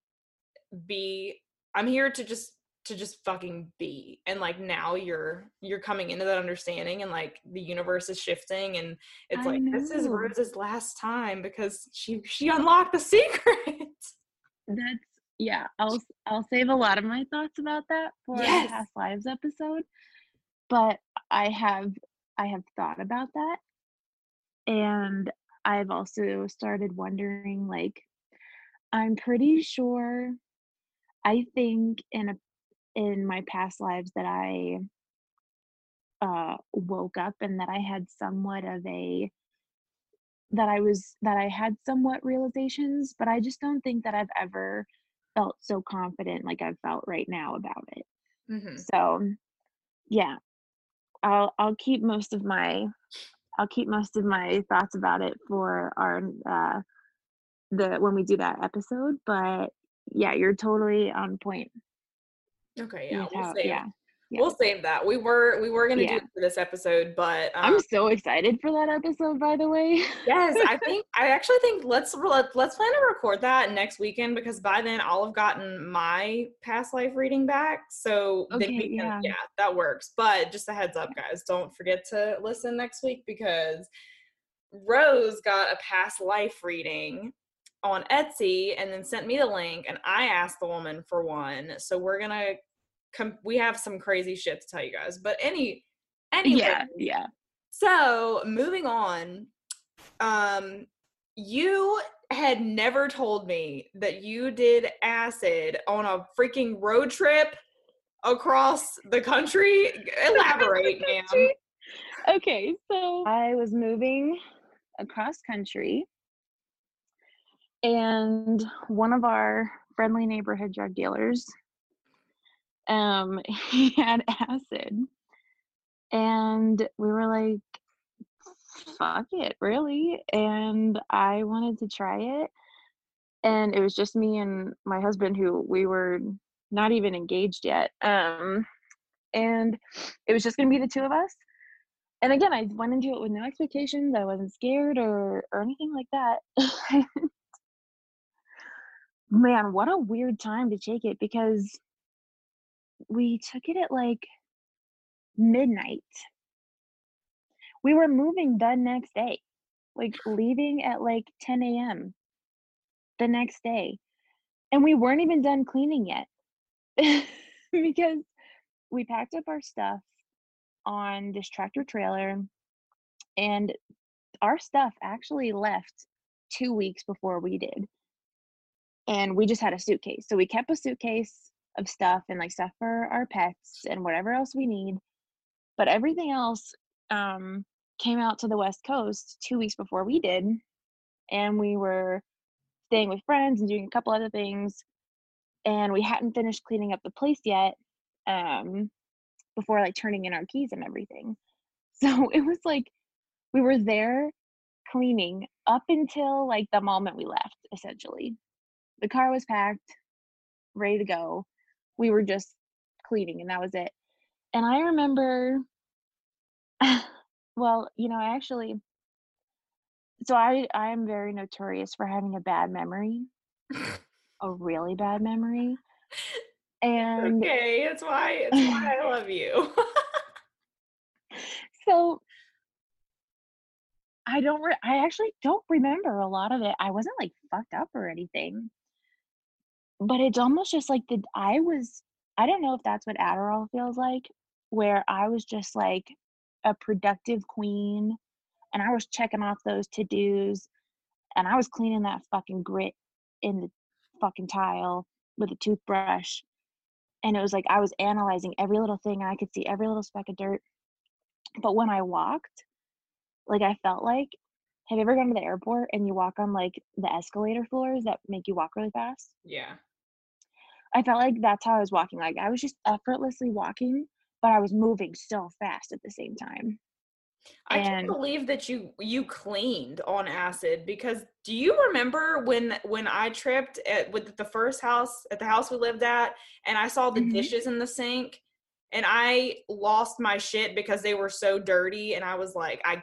be, I'm here to just, to just fucking be. And like, now you're you're coming into that understanding, and like the universe is shifting, and it's I like know. This is Rose's last time because she she unlocked the secret. That's yeah I'll I'll save a lot of my thoughts about that for yes. the past lives episode, but I have I have thought about that, and I've also started wondering, like, I'm pretty sure I think in a in my past lives that I uh, woke up and that I had somewhat of a, that I was, that I had somewhat realizations, but I just don't think that I've ever felt so confident like I've felt right now about it. Mm-hmm. So yeah, I'll, I'll keep most of my, I'll keep most of my thoughts about it for our, uh, the, when we do that episode, but yeah, you're totally on point. Okay, yeah, we'll how, save. Yeah, yeah. We'll save that. We were we were gonna yeah. do it for this episode, but um, I'm so excited for that episode. By the way, yes, I think I actually think let's let, let's plan to record that next weekend, because by then I'll have gotten my past life reading back. So okay, then we can, yeah. yeah, that works. But just a heads up, guys, don't forget to listen next week, because Rose got a past life reading on Etsy and then sent me the link, and I asked the woman for one. So we're gonna come, we have some crazy shit to tell you guys. But any anyway, yeah, yeah. So moving on, um, you had never told me that you did acid on a freaking road trip across the country? Elaborate, the ma'am. country. Okay, so I was moving across country, and one of our friendly neighborhood drug dealers, um, he had acid, and we were like, "Fuck it, really?" And I wanted to try it, and it was just me and my husband, who we were not even engaged yet, um, and it was just gonna be the two of us. And again, I went into it with no expectations. I wasn't scared or or anything like that. Man, what a weird time to take it, because we took it at like midnight. We were moving the next day, like leaving at like ten a m the next day, and we weren't even done cleaning yet because we packed up our stuff on this tractor trailer, and our stuff actually left two weeks before we did. And we just had a suitcase. So we kept a suitcase of stuff and like stuff for our pets and whatever else we need. But everything else um, came out to the West Coast two weeks before we did. And we were staying with friends and doing a couple other things. And we hadn't finished cleaning up the place yet um, before like turning in our keys and everything. So it was like we were there cleaning up until like the moment we left, essentially. The car was packed, ready to go. We were just cleaning, and that was it. And I remember, well, you know, I actually, so I I am very notorious for having a bad memory, a really bad memory. And Okay, that's why it's why I love you. so I don't re- I actually don't remember a lot of it. I wasn't like fucked up or anything, but it's almost just like the I was I don't know if that's what Adderall feels like, where I was just like a productive queen, and I was checking off those to-dos, and I was cleaning that fucking grit in the fucking tile with a toothbrush, and it was like I was analyzing every little thing, and I could see every little speck of dirt. But when I walked, like, I felt like, have you ever gone to the airport and you walk on, like, the escalator floors that make you walk really fast? Yeah. I felt like that's how I was walking, like, I was just effortlessly walking, but I was moving so fast at the same time. I can't And believe that you you cleaned on acid, because do you remember when when I tripped at with the first house at the house we lived at, and I saw the Mhm. dishes in the sink, and I lost my shit because they were so dirty, and I was like I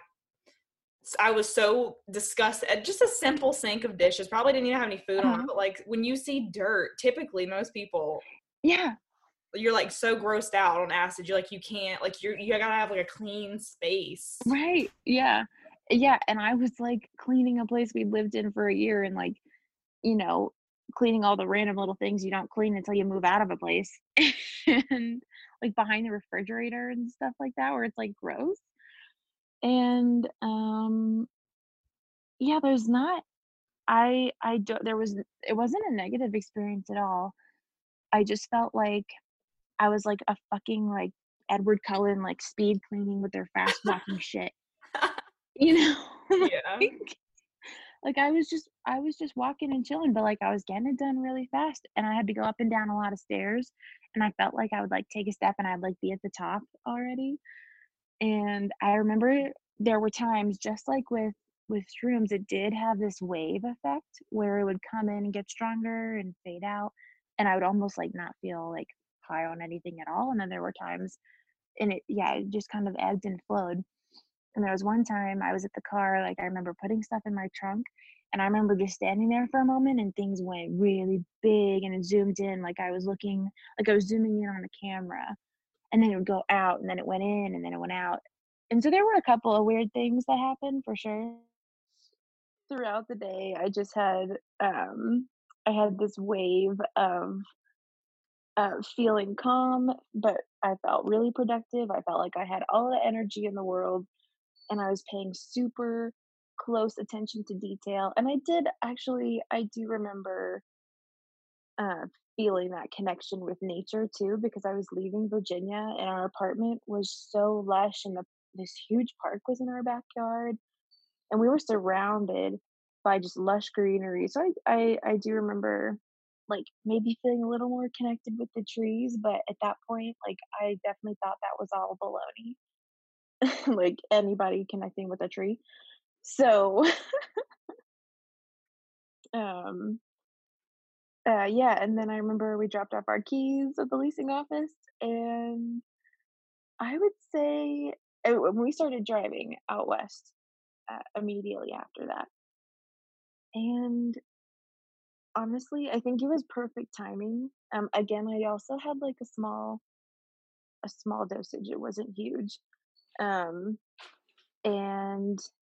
I was so disgusted. Just a simple sink of dishes, probably didn't even have any food on it, Uh-huh. but like when you see dirt, typically most people, Yeah. you're like so grossed out on acid. You're like you can't like you're you gotta have like a clean space. Right, yeah. Yeah, and I was, like, cleaning a place we lived in for a year and, like, you know, cleaning all the random little things you don't clean until you move out of a place. And, like, behind the refrigerator and stuff like that where it's, like, gross. And, um, yeah, there's not I I don't there was it wasn't a negative experience at all. I just felt like I was like a fucking, like, Edward Cullen, like, speed cleaning with their fast walking shit, you know? Yeah. Like like, I was just I was just walking and chilling, but, like, I was getting it done really fast, and I had to go up and down a lot of stairs, and I felt like I would, like, take a step and I'd, like, be at the top already. And I remember there were times, just like with with shrooms, it did have this wave effect where it would come in and get stronger and fade out, and I would almost, like, not feel, like, high on anything at all, and then there were times and it yeah, it just kind of ebbed and flowed. And there was one time I was at the car, like, I remember putting stuff in my trunk, and I remember just standing there for a moment and things went really big and it zoomed in like I was looking like I was zooming in on a camera, and then it would go out, and then it went in, and then it went out. And so there were a couple of weird things that happened for sure. Throughout the day, I just had, um I had this wave of, uh, feeling calm, but I felt really productive. I felt like I had all the energy in the world, and I was paying super close attention to detail. And I did actually I do remember uh feeling that connection with nature too, because I was leaving Virginia and our apartment was so lush and the this huge park was in our backyard and we were surrounded by just lush greenery. So I I, I do remember like maybe feeling a little more connected with the trees, but at that point, like I definitely thought that was all baloney. Like anybody connecting with a tree. So um uh yeah, and then I remember we dropped off our keys at the leasing office and I would say uh, when we started driving out west uh, immediately after that. And honestly, I think it was perfect timing. Um, again, I also had like a small a small dosage. It wasn't huge. Um, and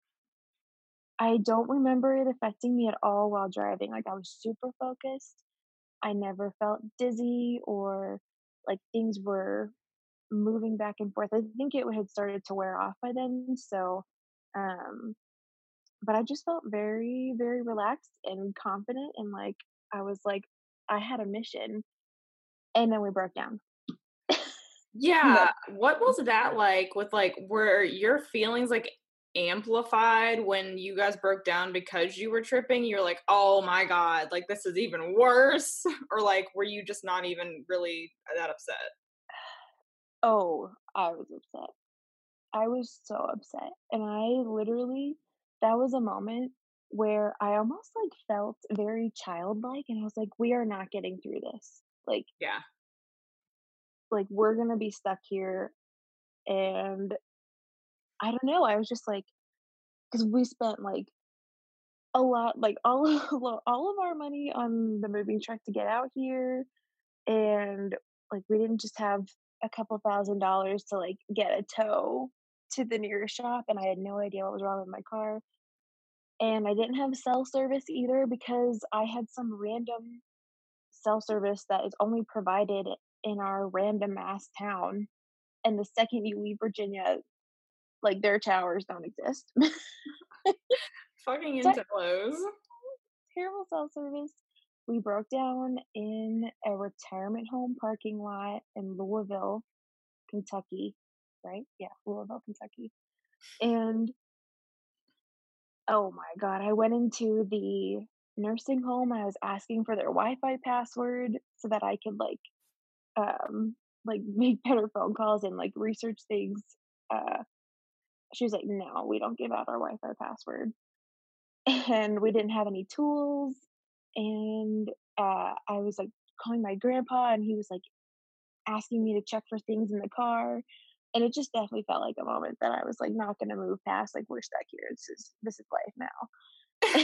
I don't remember it affecting me at all while driving. Like I was super focused. I never felt dizzy or like things were moving back and forth. I think it had started to wear off by then. So, um, but I just felt very, very relaxed and confident. And like, I was like, I had a mission. And then we broke down. Yeah. What was that like with like, were your feelings like amplified when you guys broke down because you were tripping? You're like, oh my God, like this is even worse. Or like, were you just not even really that upset? Oh, I was upset. I was so upset. And I literally, that was a moment where I almost like felt very childlike and I was like, we are not getting through this. Like, Yeah. like we're gonna be stuck here. And I don't know. I was just like, because we spent like a lot, like all of, all of our money on the moving truck to get out here, and like we didn't just have a couple thousand dollars to like get a tow to the nearest shop, and I had no idea what was wrong with my car. And I didn't have cell service either because I had some random cell service that is only provided in our random ass town. And the second you leave Virginia, like their towers don't exist. Fucking So Intellos. terrible cell service. We broke down in a retirement home parking lot in Louisville, Kentucky, right? Yeah, Louisville, Kentucky. And oh my God, I went into the nursing home and I was asking for their Wi-Fi password so that I could like um like make better phone calls and like research things. Uh she was like, "No, we don't give out our Wi-Fi password." And we didn't have any tools and uh I was like calling my grandpa and he was like asking me to check for things in the car. And it just definitely felt like a moment that I was like not gonna move past. Like we're stuck here. This is this is life now.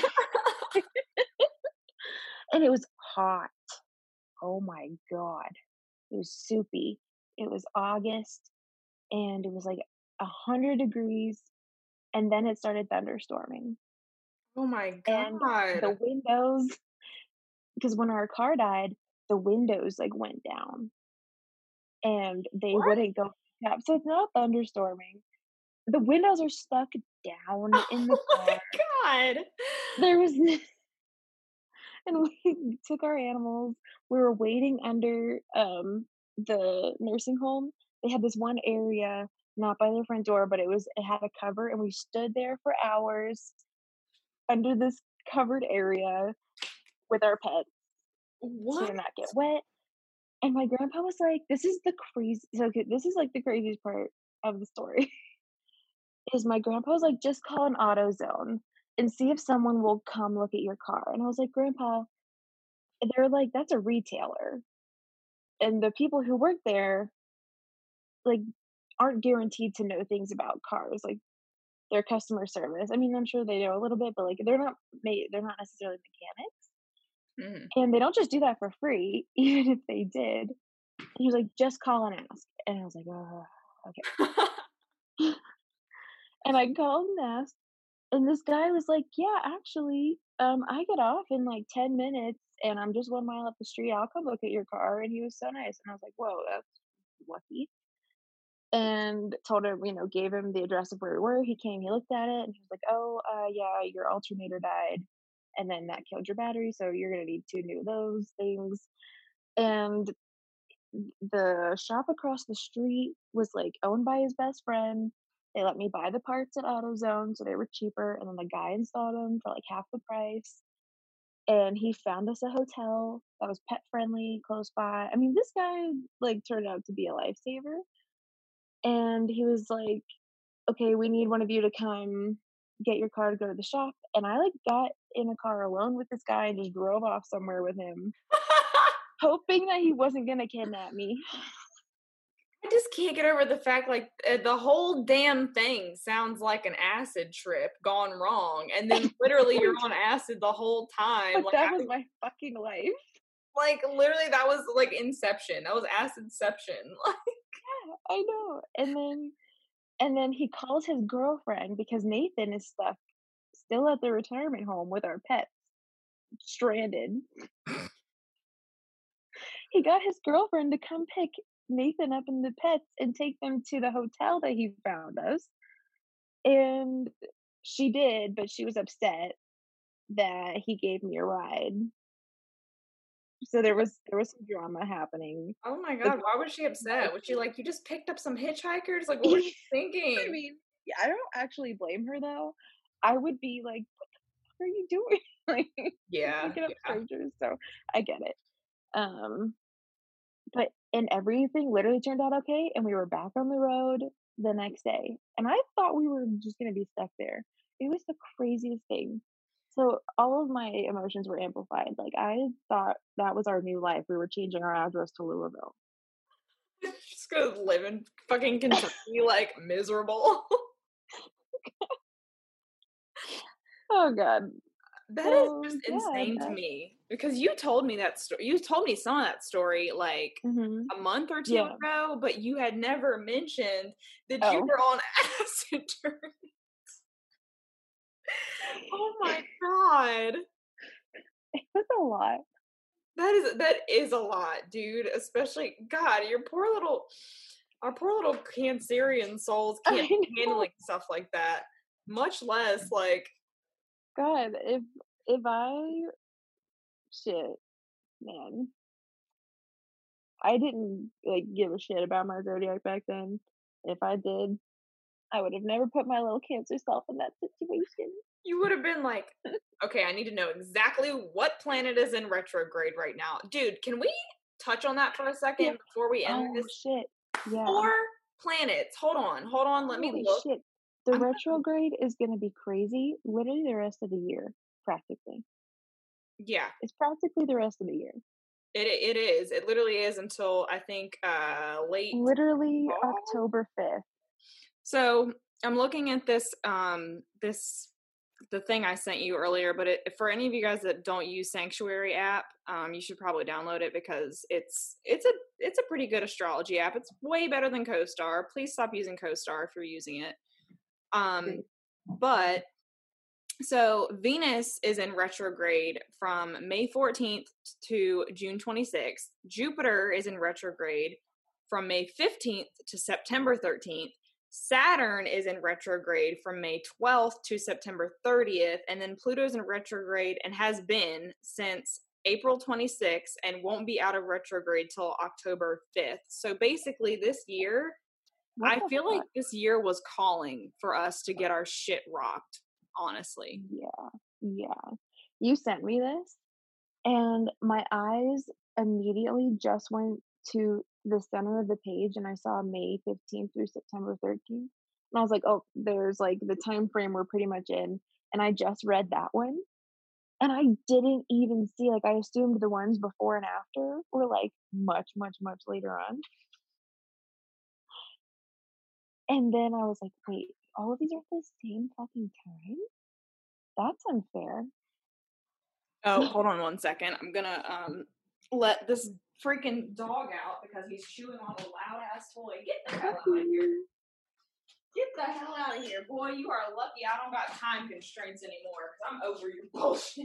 And it was hot. Oh my God. It was soupy. It was August and it was like a hundred degrees and then it started thunderstorming. Oh my And the God. windows, because when our car died, the windows like went down and they What? wouldn't go up. So it's not thunderstorming. The windows are stuck down in the Oh car. my God. There was and we took our animals. We were waiting under um the nursing home. They had this one area not by their front door, but it was it had a cover and we stood there for hours under this covered area with our pets What? to not get wet. And my grandpa was like, "This is the crazy." So okay, this is like the craziest part of the story. Is my grandpa was like, "Just call an AutoZone and see if someone will come look at your car." And I was like, "Grandpa," they're like, "That's a retailer, and the people who work there like aren't guaranteed to know things about cars, like their customer service. I mean, I'm sure they know a little bit, but like they're not made, they're not necessarily mechanics, Mhm. and they don't just do that for free, even if they did." And he was like, "Just call and ask," and I was like, "Oh, okay." And I called and asked, and this guy was like, "Yeah, actually, um, I get off in like ten minutes, and I'm just one mile up the street. I'll come look at your car." And he was so nice, and I was like, "Whoa, that's lucky." And told him, you know, gave him the address of where we were. He came, he looked at it, and he was like, "Oh, uh, yeah, your alternator died, and then that killed your battery, so you're gonna need two new of those things." And the shop across the street was like owned by his best friend. They let me buy the parts at AutoZone, so they were cheaper, and then the guy installed them for like half the price. And he found us a hotel that was pet friendly close by. I mean, this guy like turned out to be a lifesaver. And he was like, "Okay, we need one of you to come get your car to go to the shop." And I like got in a car alone with this guy and just drove off somewhere with him, hoping that he wasn't gonna kidnap me. I just can't get over the fact, like, uh, the whole damn thing sounds like an acid trip gone wrong, and then literally you're on acid the whole time. But like, that I, was my fucking life. Like, literally, that was like Inception. That was Acidception. Like, Yeah, I know. And then, and then he calls his girlfriend because Nathan is stuck still at the retirement home with our pets, stranded. He got his girlfriend to come pick Nathan up and the pets and take them to the hotel that he found us. And she did, but she was upset that he gave me a ride. So there was there was some drama happening. oh my god, why was she upset? Was she like, you just picked up some hitchhikers? Like, what was she thinking? I mean, yeah, I don't actually blame her though. I would be like, what the fuck are you doing? like, Yeah, picking up yeah. strangers. So I get it. Um, but and everything literally turned out okay, and we were back on the road the next day. And I thought we were just gonna be stuck there. It was the craziest thing. So all of my emotions were amplified. Like I thought that was our new life. We were changing our address to Louisville. Just gonna live in fucking Kentucky, like miserable. Oh god. That So, is just yeah, insane that to me because you told me that story. You told me some of that story like Mhm. a month or two Yeah. ago, but you had never mentioned that you Oh. were on acid turns. Oh my god. It was a lot. That is that is a lot, dude. Especially God, your poor little our poor little Cancerian souls can't I be know. handling stuff like that. Much less like God, if if I shit, man. I didn't like give a shit about my zodiac back then. If I did, I would have never put my little Cancer self in that situation. you would have been like, okay, I need to know exactly what planet is in retrograde right now. Dude, can we touch on that for a second Yeah. before we end Oh this? shit. Yeah. Four planets. Hold on, hold on. Let Holy me look. shit. The I'm- retrograde is gonna be crazy literally the rest of the year, practically. Yeah, It's practically the rest of the year. it it is. It literally is until I think uh late Literally fall. October fifth. So I'm looking at this um this the thing I sent you earlier, but it, for any of you guys that don't use Sanctuary app, um, you should probably download it because it's it's a it's a pretty good astrology app. It's way better than CoStar. Please stop using CoStar if you're using it. Um, but so Venus is in retrograde from May fourteenth to June twenty-sixth. Jupiter is in retrograde from May fifteenth to September thirteenth. Saturn is in retrograde from May twelfth to September thirtieth, and then Pluto's in retrograde and has been since April twenty-sixth and won't be out of retrograde till October fifth. So basically this year, What I the feel fuck? like this year was calling for us to get our shit rocked, honestly. Yeah. Yeah. You sent me this and my eyes immediately just went to the center of the page and I saw May fifteenth through September thirteenth. And I was like, oh, there's like the time frame we're pretty much in. And I just read that one. And I didn't even see, like, I assumed the ones before and after were like much, much, much later on. And then I was like, wait, all of these are at the same fucking time? That's unfair. Oh, hold on one second. I'm gonna um let this freaking dog out because he's chewing on a loud ass toy. Get the hell out of here. Get the hell out of here, boy. You are lucky I don't got time constraints anymore because I'm over your bullshit.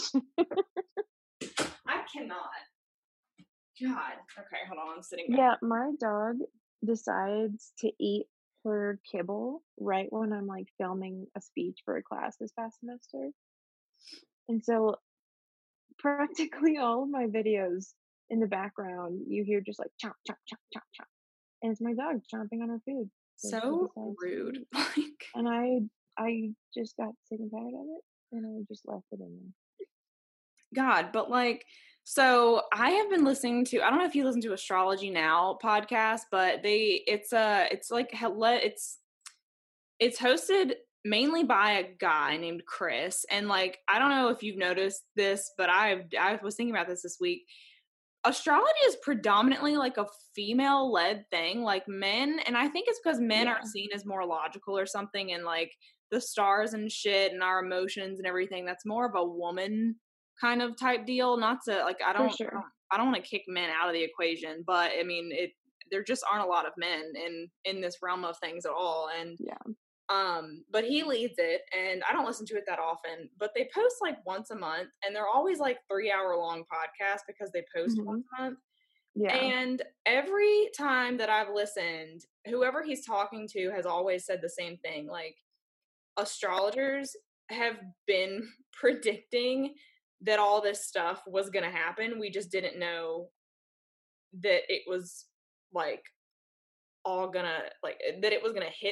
I cannot. God. Okay, hold on. I'm sitting back. Yeah, my dog decides to eat her kibble right when I'm like filming a speech for a class this past semester. And so practically all of my videos in the background, you hear just like chomp, chomp, chomp, chomp, chomp. And it's my dog chomping on her food. So rude. Like, and I I just got sick and tired of it, and I just left it in there. God, but like, so I have been listening to, I don't know if you listen to Astrology Now podcast, but they, it's uh it's like, it's, it's hosted mainly by a guy named Chris. And like, I don't know if you've noticed this, but I I was thinking about this this week. Astrology is predominantly like a female led thing, like men. And I think it's because men yeah. are seen as more logical or something. And like the stars and shit and our emotions and everything, that's more of a woman kind of type deal. Not to like, I don't, sure. I don't, I don't want to kick men out of the equation, but I mean, it, there just aren't a lot of men in, in this realm of things at all. And yeah. Um, but he leads it, and I don't listen to it that often, but they post like once a month, and they're always like three hour long podcasts because they post mm-hmm. once a month. Yeah. And every time that I've listened, whoever he's talking to has always said the same thing. Like, astrologers have been predicting that all this stuff was going to happen. We just didn't know that it was like all gonna, like, that it was gonna hit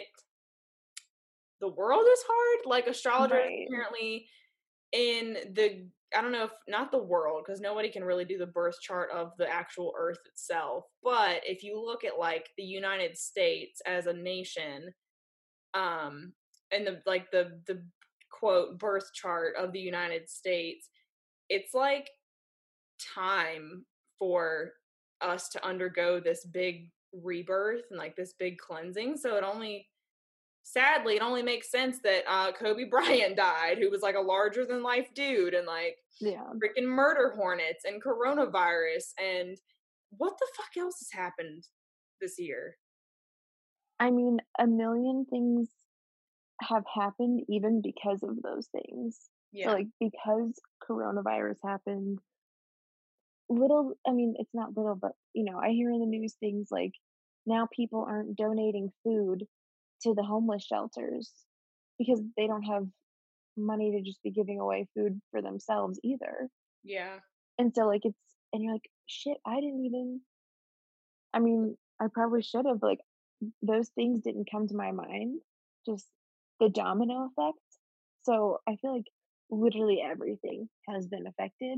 the world is hard. Like, astrologers right. apparently in the, I don't know if, not the world, because nobody can really do the birth chart of the actual earth itself. But if you look at like the United States as a nation, um, and the, like the, the quote birth chart of the United States, it's like time for us to undergo this big rebirth and like this big cleansing. So it only, sadly, it only makes sense that uh, Kobe Bryant died, who was like a larger than life dude, and like yeah. freaking murder hornets and coronavirus and what the fuck else has happened this year? I mean, a million things have happened even because of those things. Yeah. So like because coronavirus happened, little, I mean, it's not little, but you know, I hear in the news things like now people aren't donating food to the homeless shelters because they don't have money to just be giving away food for themselves either. Yeah. And so like it's, and you're like, shit, I didn't even, I mean, I probably should have, like, those things didn't come to my mind, just the domino effect. So I feel like literally everything has been affected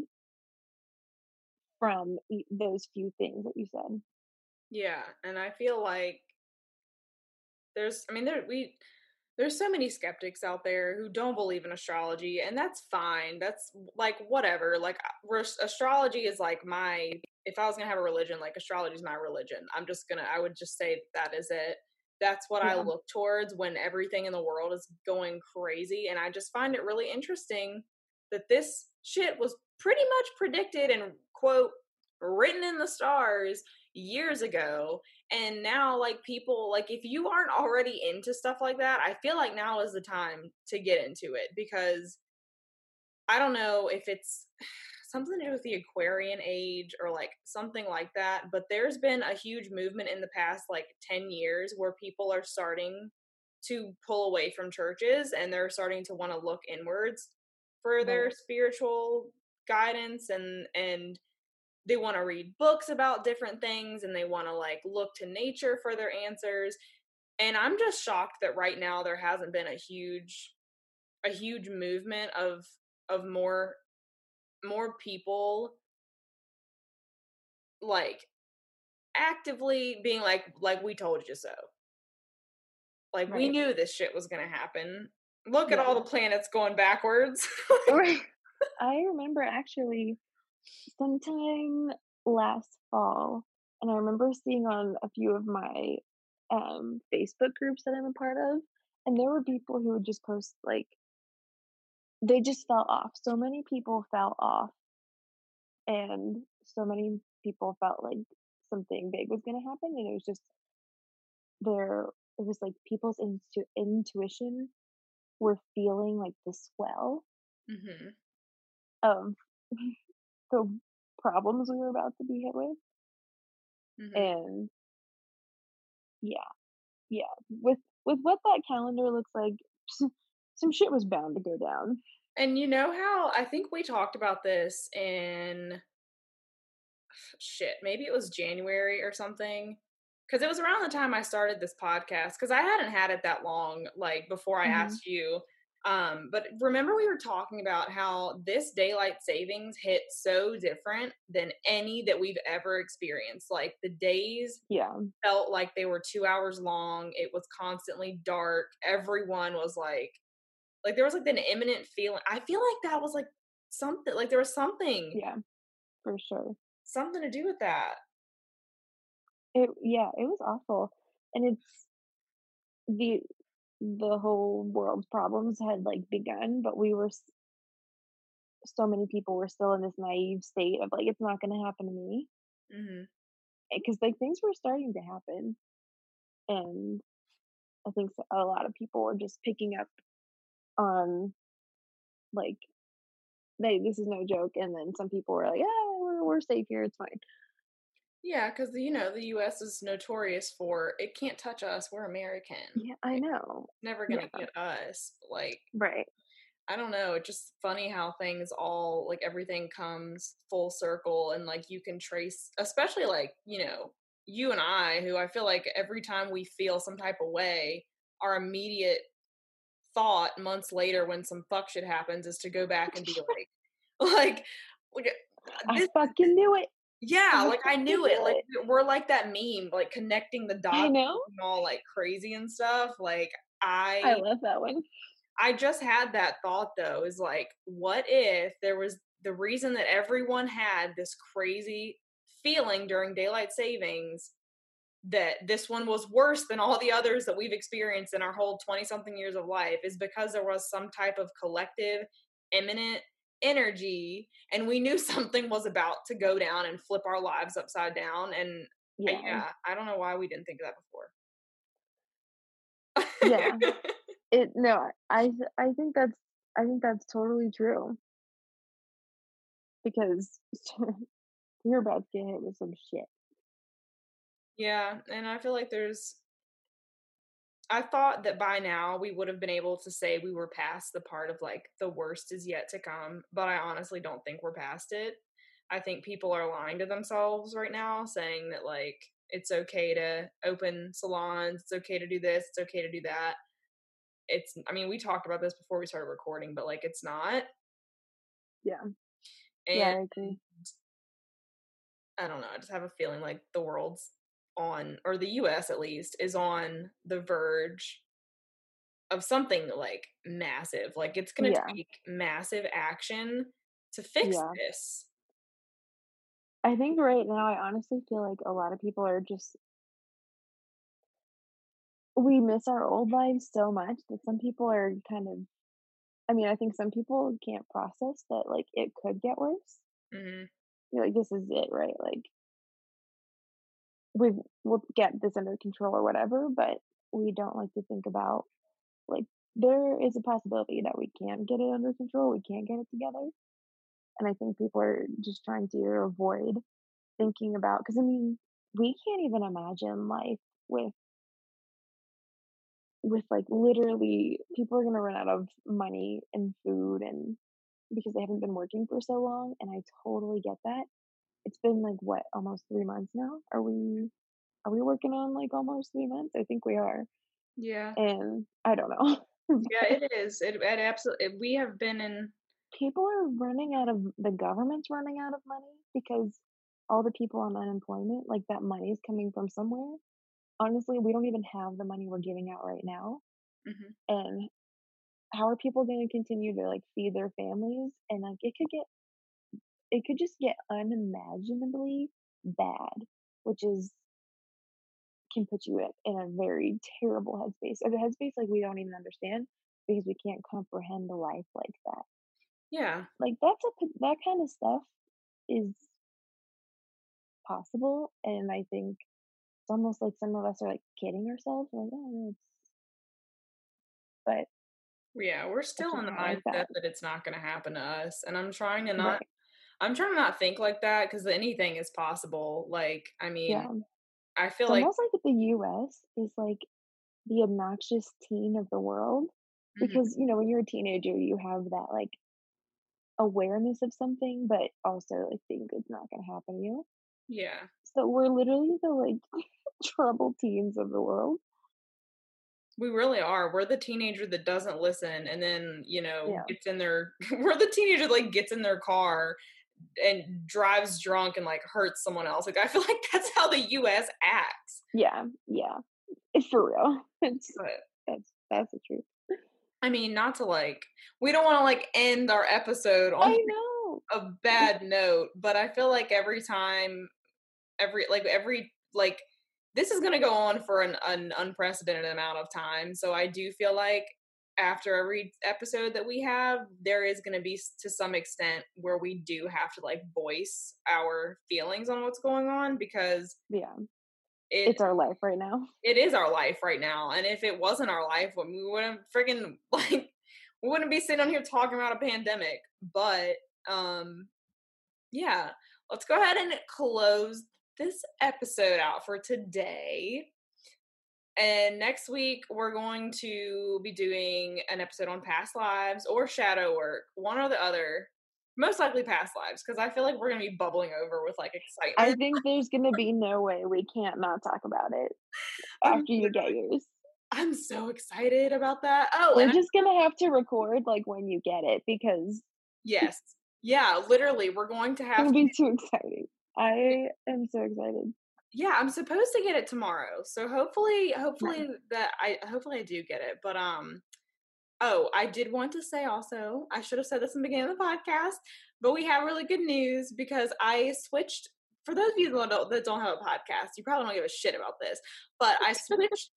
from those few things that you said. Yeah. And I feel like there's, I mean, there, we, there's so many skeptics out there who don't believe in astrology, and that's fine. That's like, whatever. Like, astrology is like my, if I was going to have a religion, like astrology is my religion. I'm just going to, I would just say that is it. That's what yeah. I look towards when everything in the world is going crazy. And I just find it really interesting that this shit was pretty much predicted and quote, written in the stars years ago. And now, like, people, like, if you aren't already into stuff like that, I feel like now is the time to get into it, because I don't know if it's something to do with the Aquarian age or like something like that, but there's been a huge movement in the past like ten years where people are starting to pull away from churches and they're starting to want to look inwards for their right. spiritual guidance, and and they want to read books about different things, and they want to like look to nature for their answers. And I'm just shocked that right now there hasn't been a huge a huge movement of of more more people like actively being like like we told you so. Like right. we knew this shit was gonna happen. Look yeah. at all the planets going backwards. Right. I remember actually sometime last fall, and I remember seeing on a few of my um Facebook groups that I'm a part of, and there were people who would just post like they just fell off. So many people fell off, and so many people felt like something big was going to happen, and it was just there. It was like people's intu- intuition were feeling like the swell mm-hmm. of the problems we were about to be hit with. Mm-hmm. And yeah, yeah, with with what that calendar looks like, some shit was bound to go down. And you know how I think we talked about this in shit, maybe it was January or something. Because it was around the time I started this podcast, because I hadn't had it that long, like, before I Mm-hmm. asked you. Um, but remember we were talking about how this daylight savings hit so different than any that we've ever experienced. Like, the days Yeah. felt like they were two hours long. It was constantly dark. Everyone was like, like there was like an imminent feeling. I feel like that was like something, like there was something, Yeah, for sure. something to do with that. It yeah, it was awful. And it's the the whole world's problems had like begun, but we were s- so many people were still in this naive state of like it's not going to happen to me Mm-hmm. because like things were starting to happen, and I think s- a lot of people were just picking up on like they this is no joke, and then some people were like, yeah, we're, we're safe here, it's fine. Yeah, because you know the U S is notorious for it can't touch us. We're American. Yeah, I Like, know. never gonna Yeah, get us. Like, right. I don't know. It's just funny how things all like everything comes full circle, and like you can trace, especially like you know you and I, who I feel like every time we feel some type of way, our immediate thought months later when some fuck shit happens is to go back and be like, like, like I this. fucking knew it. Yeah, I like I fucking knew it. knew Like it. we're like that meme, like connecting the I dots, know. looking all like crazy and stuff. Like I I love that one. I just had that thought though, is like, what if there was the reason that everyone had this crazy feeling during daylight savings that this one was worse than all the others that we've experienced in our whole twenty something years of life is because there was some type of collective imminent energy and we knew something was about to go down and flip our lives upside down. And uh, Yeah. yeah, I don't know why we didn't think of that Yeah. before. It no, I th- I think that's I think that's totally true because you're about to get hit with some shit. Yeah, and I feel like there's I thought that by now we would have been able to say we were past the part of like the worst is yet to come, but I honestly don't think we're past it. I think people are lying to themselves right now, saying that like it's okay to open salons, it's okay to do this, it's okay to do that. It's, I mean, we talked about this before we started recording, but like it's not. Yeah. Yeah, And I agree. I don't know, I just have a feeling like the world's on, or the U S at least, is on the verge of something like massive. Like it's going to Yeah. take massive action to fix Yeah. this. I think right now I honestly feel like a lot of people are just we miss our old lives so much that some people are kind of I mean, I think some people can't process that like it could get worse. Hmm. You're like, this is it, right? Like we we'll get this under control or whatever, but we don't like to think about like there is a possibility that we can get it under control, we can get it together. And I think people are just trying to avoid thinking about because I mean, we can't even imagine life with with like literally people are gonna run out of money and food and because they haven't been working for so long, and I totally get that. It's been like what, almost three months now? Are we are we working on like almost three months? I think we are. Yeah. And I don't know. Yeah, it is. It, it absolutely, we have been in, People are running out of the government's running out of money because all the people on unemployment, like that money is coming from somewhere. Honestly, we don't even have the money we're giving out right now. hmm And how are people going to continue to like feed their families? And like it could get, it could just get unimaginably bad, which is can put you in, in a very terrible headspace. Or the headspace like we don't even understand because we can't comprehend a life like that. yeah. Like that's a p- that kind of stuff is possible, and I think it's almost like some of us are like kidding ourselves, like oh, it's but Yeah, we're it's still just in the not like that, mindset that it's not going to happen to us. And I'm trying to not, right? I'm trying to not think like that because anything is possible. Like, I mean, Yeah, I feel it's like, almost like the U S is like the obnoxious teen of the world mhm, because you know when you're a teenager you have that like awareness of something, but also like think it's not going to happen to you. Yeah. So we're literally the, like, troubled teens of the world. We really are. We're the teenager that doesn't listen and then, you know, Yeah. gets in their, we're the teenager that, like, gets in their car and drives drunk and, like, hurts someone else. Like, I feel like that's how the U S acts. Yeah, yeah. It's for real. It's, but, that's, that's the truth. I mean, not to, like, we don't want to, like, end our episode on I know. a bad note, but I feel like every time, every, like, every, like, this is going to go on for an, an unprecedented amount of time. So I do feel like after every episode that we have, there is going to be, to some extent, where we do have to, like, voice our feelings on what's going on, because yeah, it, it's our life right now. It is our life right now. And if it wasn't our life, we wouldn't friggin', like, we wouldn't be sitting on here talking about a pandemic. But, um, yeah, let's go ahead and close this episode out for today. And next week, we're going to be doing an episode on past lives or shadow work, one or the other. Most likely past lives, because I feel like we're going to be bubbling over with, like, excitement. I think there's going to be no way we can't not talk about it after you get yours. I'm so excited about that. Oh, we're just going to have to record, like, when you get it, because... Yes. Yeah, literally, we're going to have It'll to... be too exciting. I am so excited. Yeah, I'm supposed to get it tomorrow. So hopefully, hopefully nice. that I, hopefully I do get it. But, um... Oh, I did want to say also, I should have said this in the beginning of the podcast, but we have really good news because I switched, for those of you that don't, that don't have a podcast, you probably don't give a shit about this, but I switched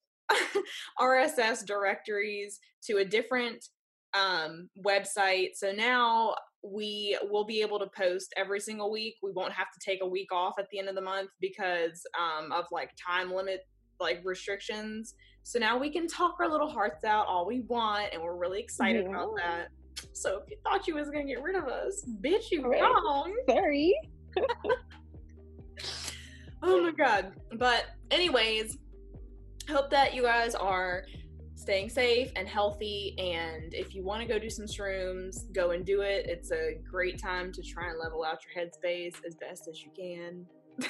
R S S directories to a different um, website. So now we will be able to post every single week. We won't have to take a week off at the end of the month because um, of like time limit, like restrictions. So now we can talk our little hearts out all we want, and we're really excited yeah. about that. So if you thought you was gonna get rid of us, bitch, you right. wrong. Sorry. Oh my god. But anyways, hope that you guys are staying safe and healthy, and if you want to go do some shrooms, go and do it. It's a great time to try and level out your headspace as best as you can.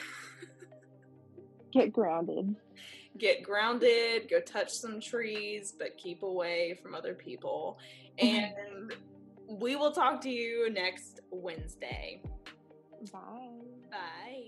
Get grounded. Get grounded, go touch some trees, but keep away from other people. And we will talk to you next Wednesday. Bye. Bye.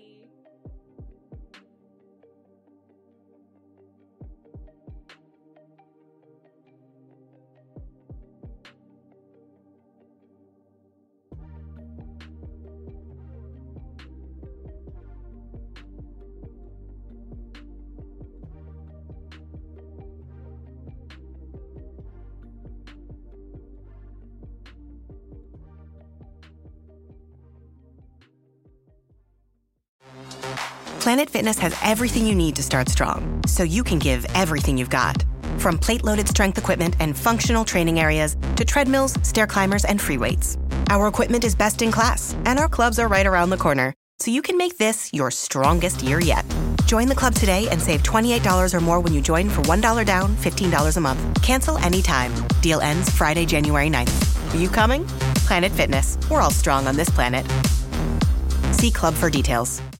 Planet Fitness has everything you need to start strong, so you can give everything you've got. From plate-loaded strength equipment and functional training areas to treadmills, stair climbers, and free weights. Our equipment is best in class, and our clubs are right around the corner, so you can make this your strongest year yet. Join the club today and save twenty-eight dollars or more when you join for one dollar down, fifteen dollars a month. Cancel anytime. Deal ends Friday, January ninth. Are you coming? Planet Fitness. We're all strong on this planet. See club for details.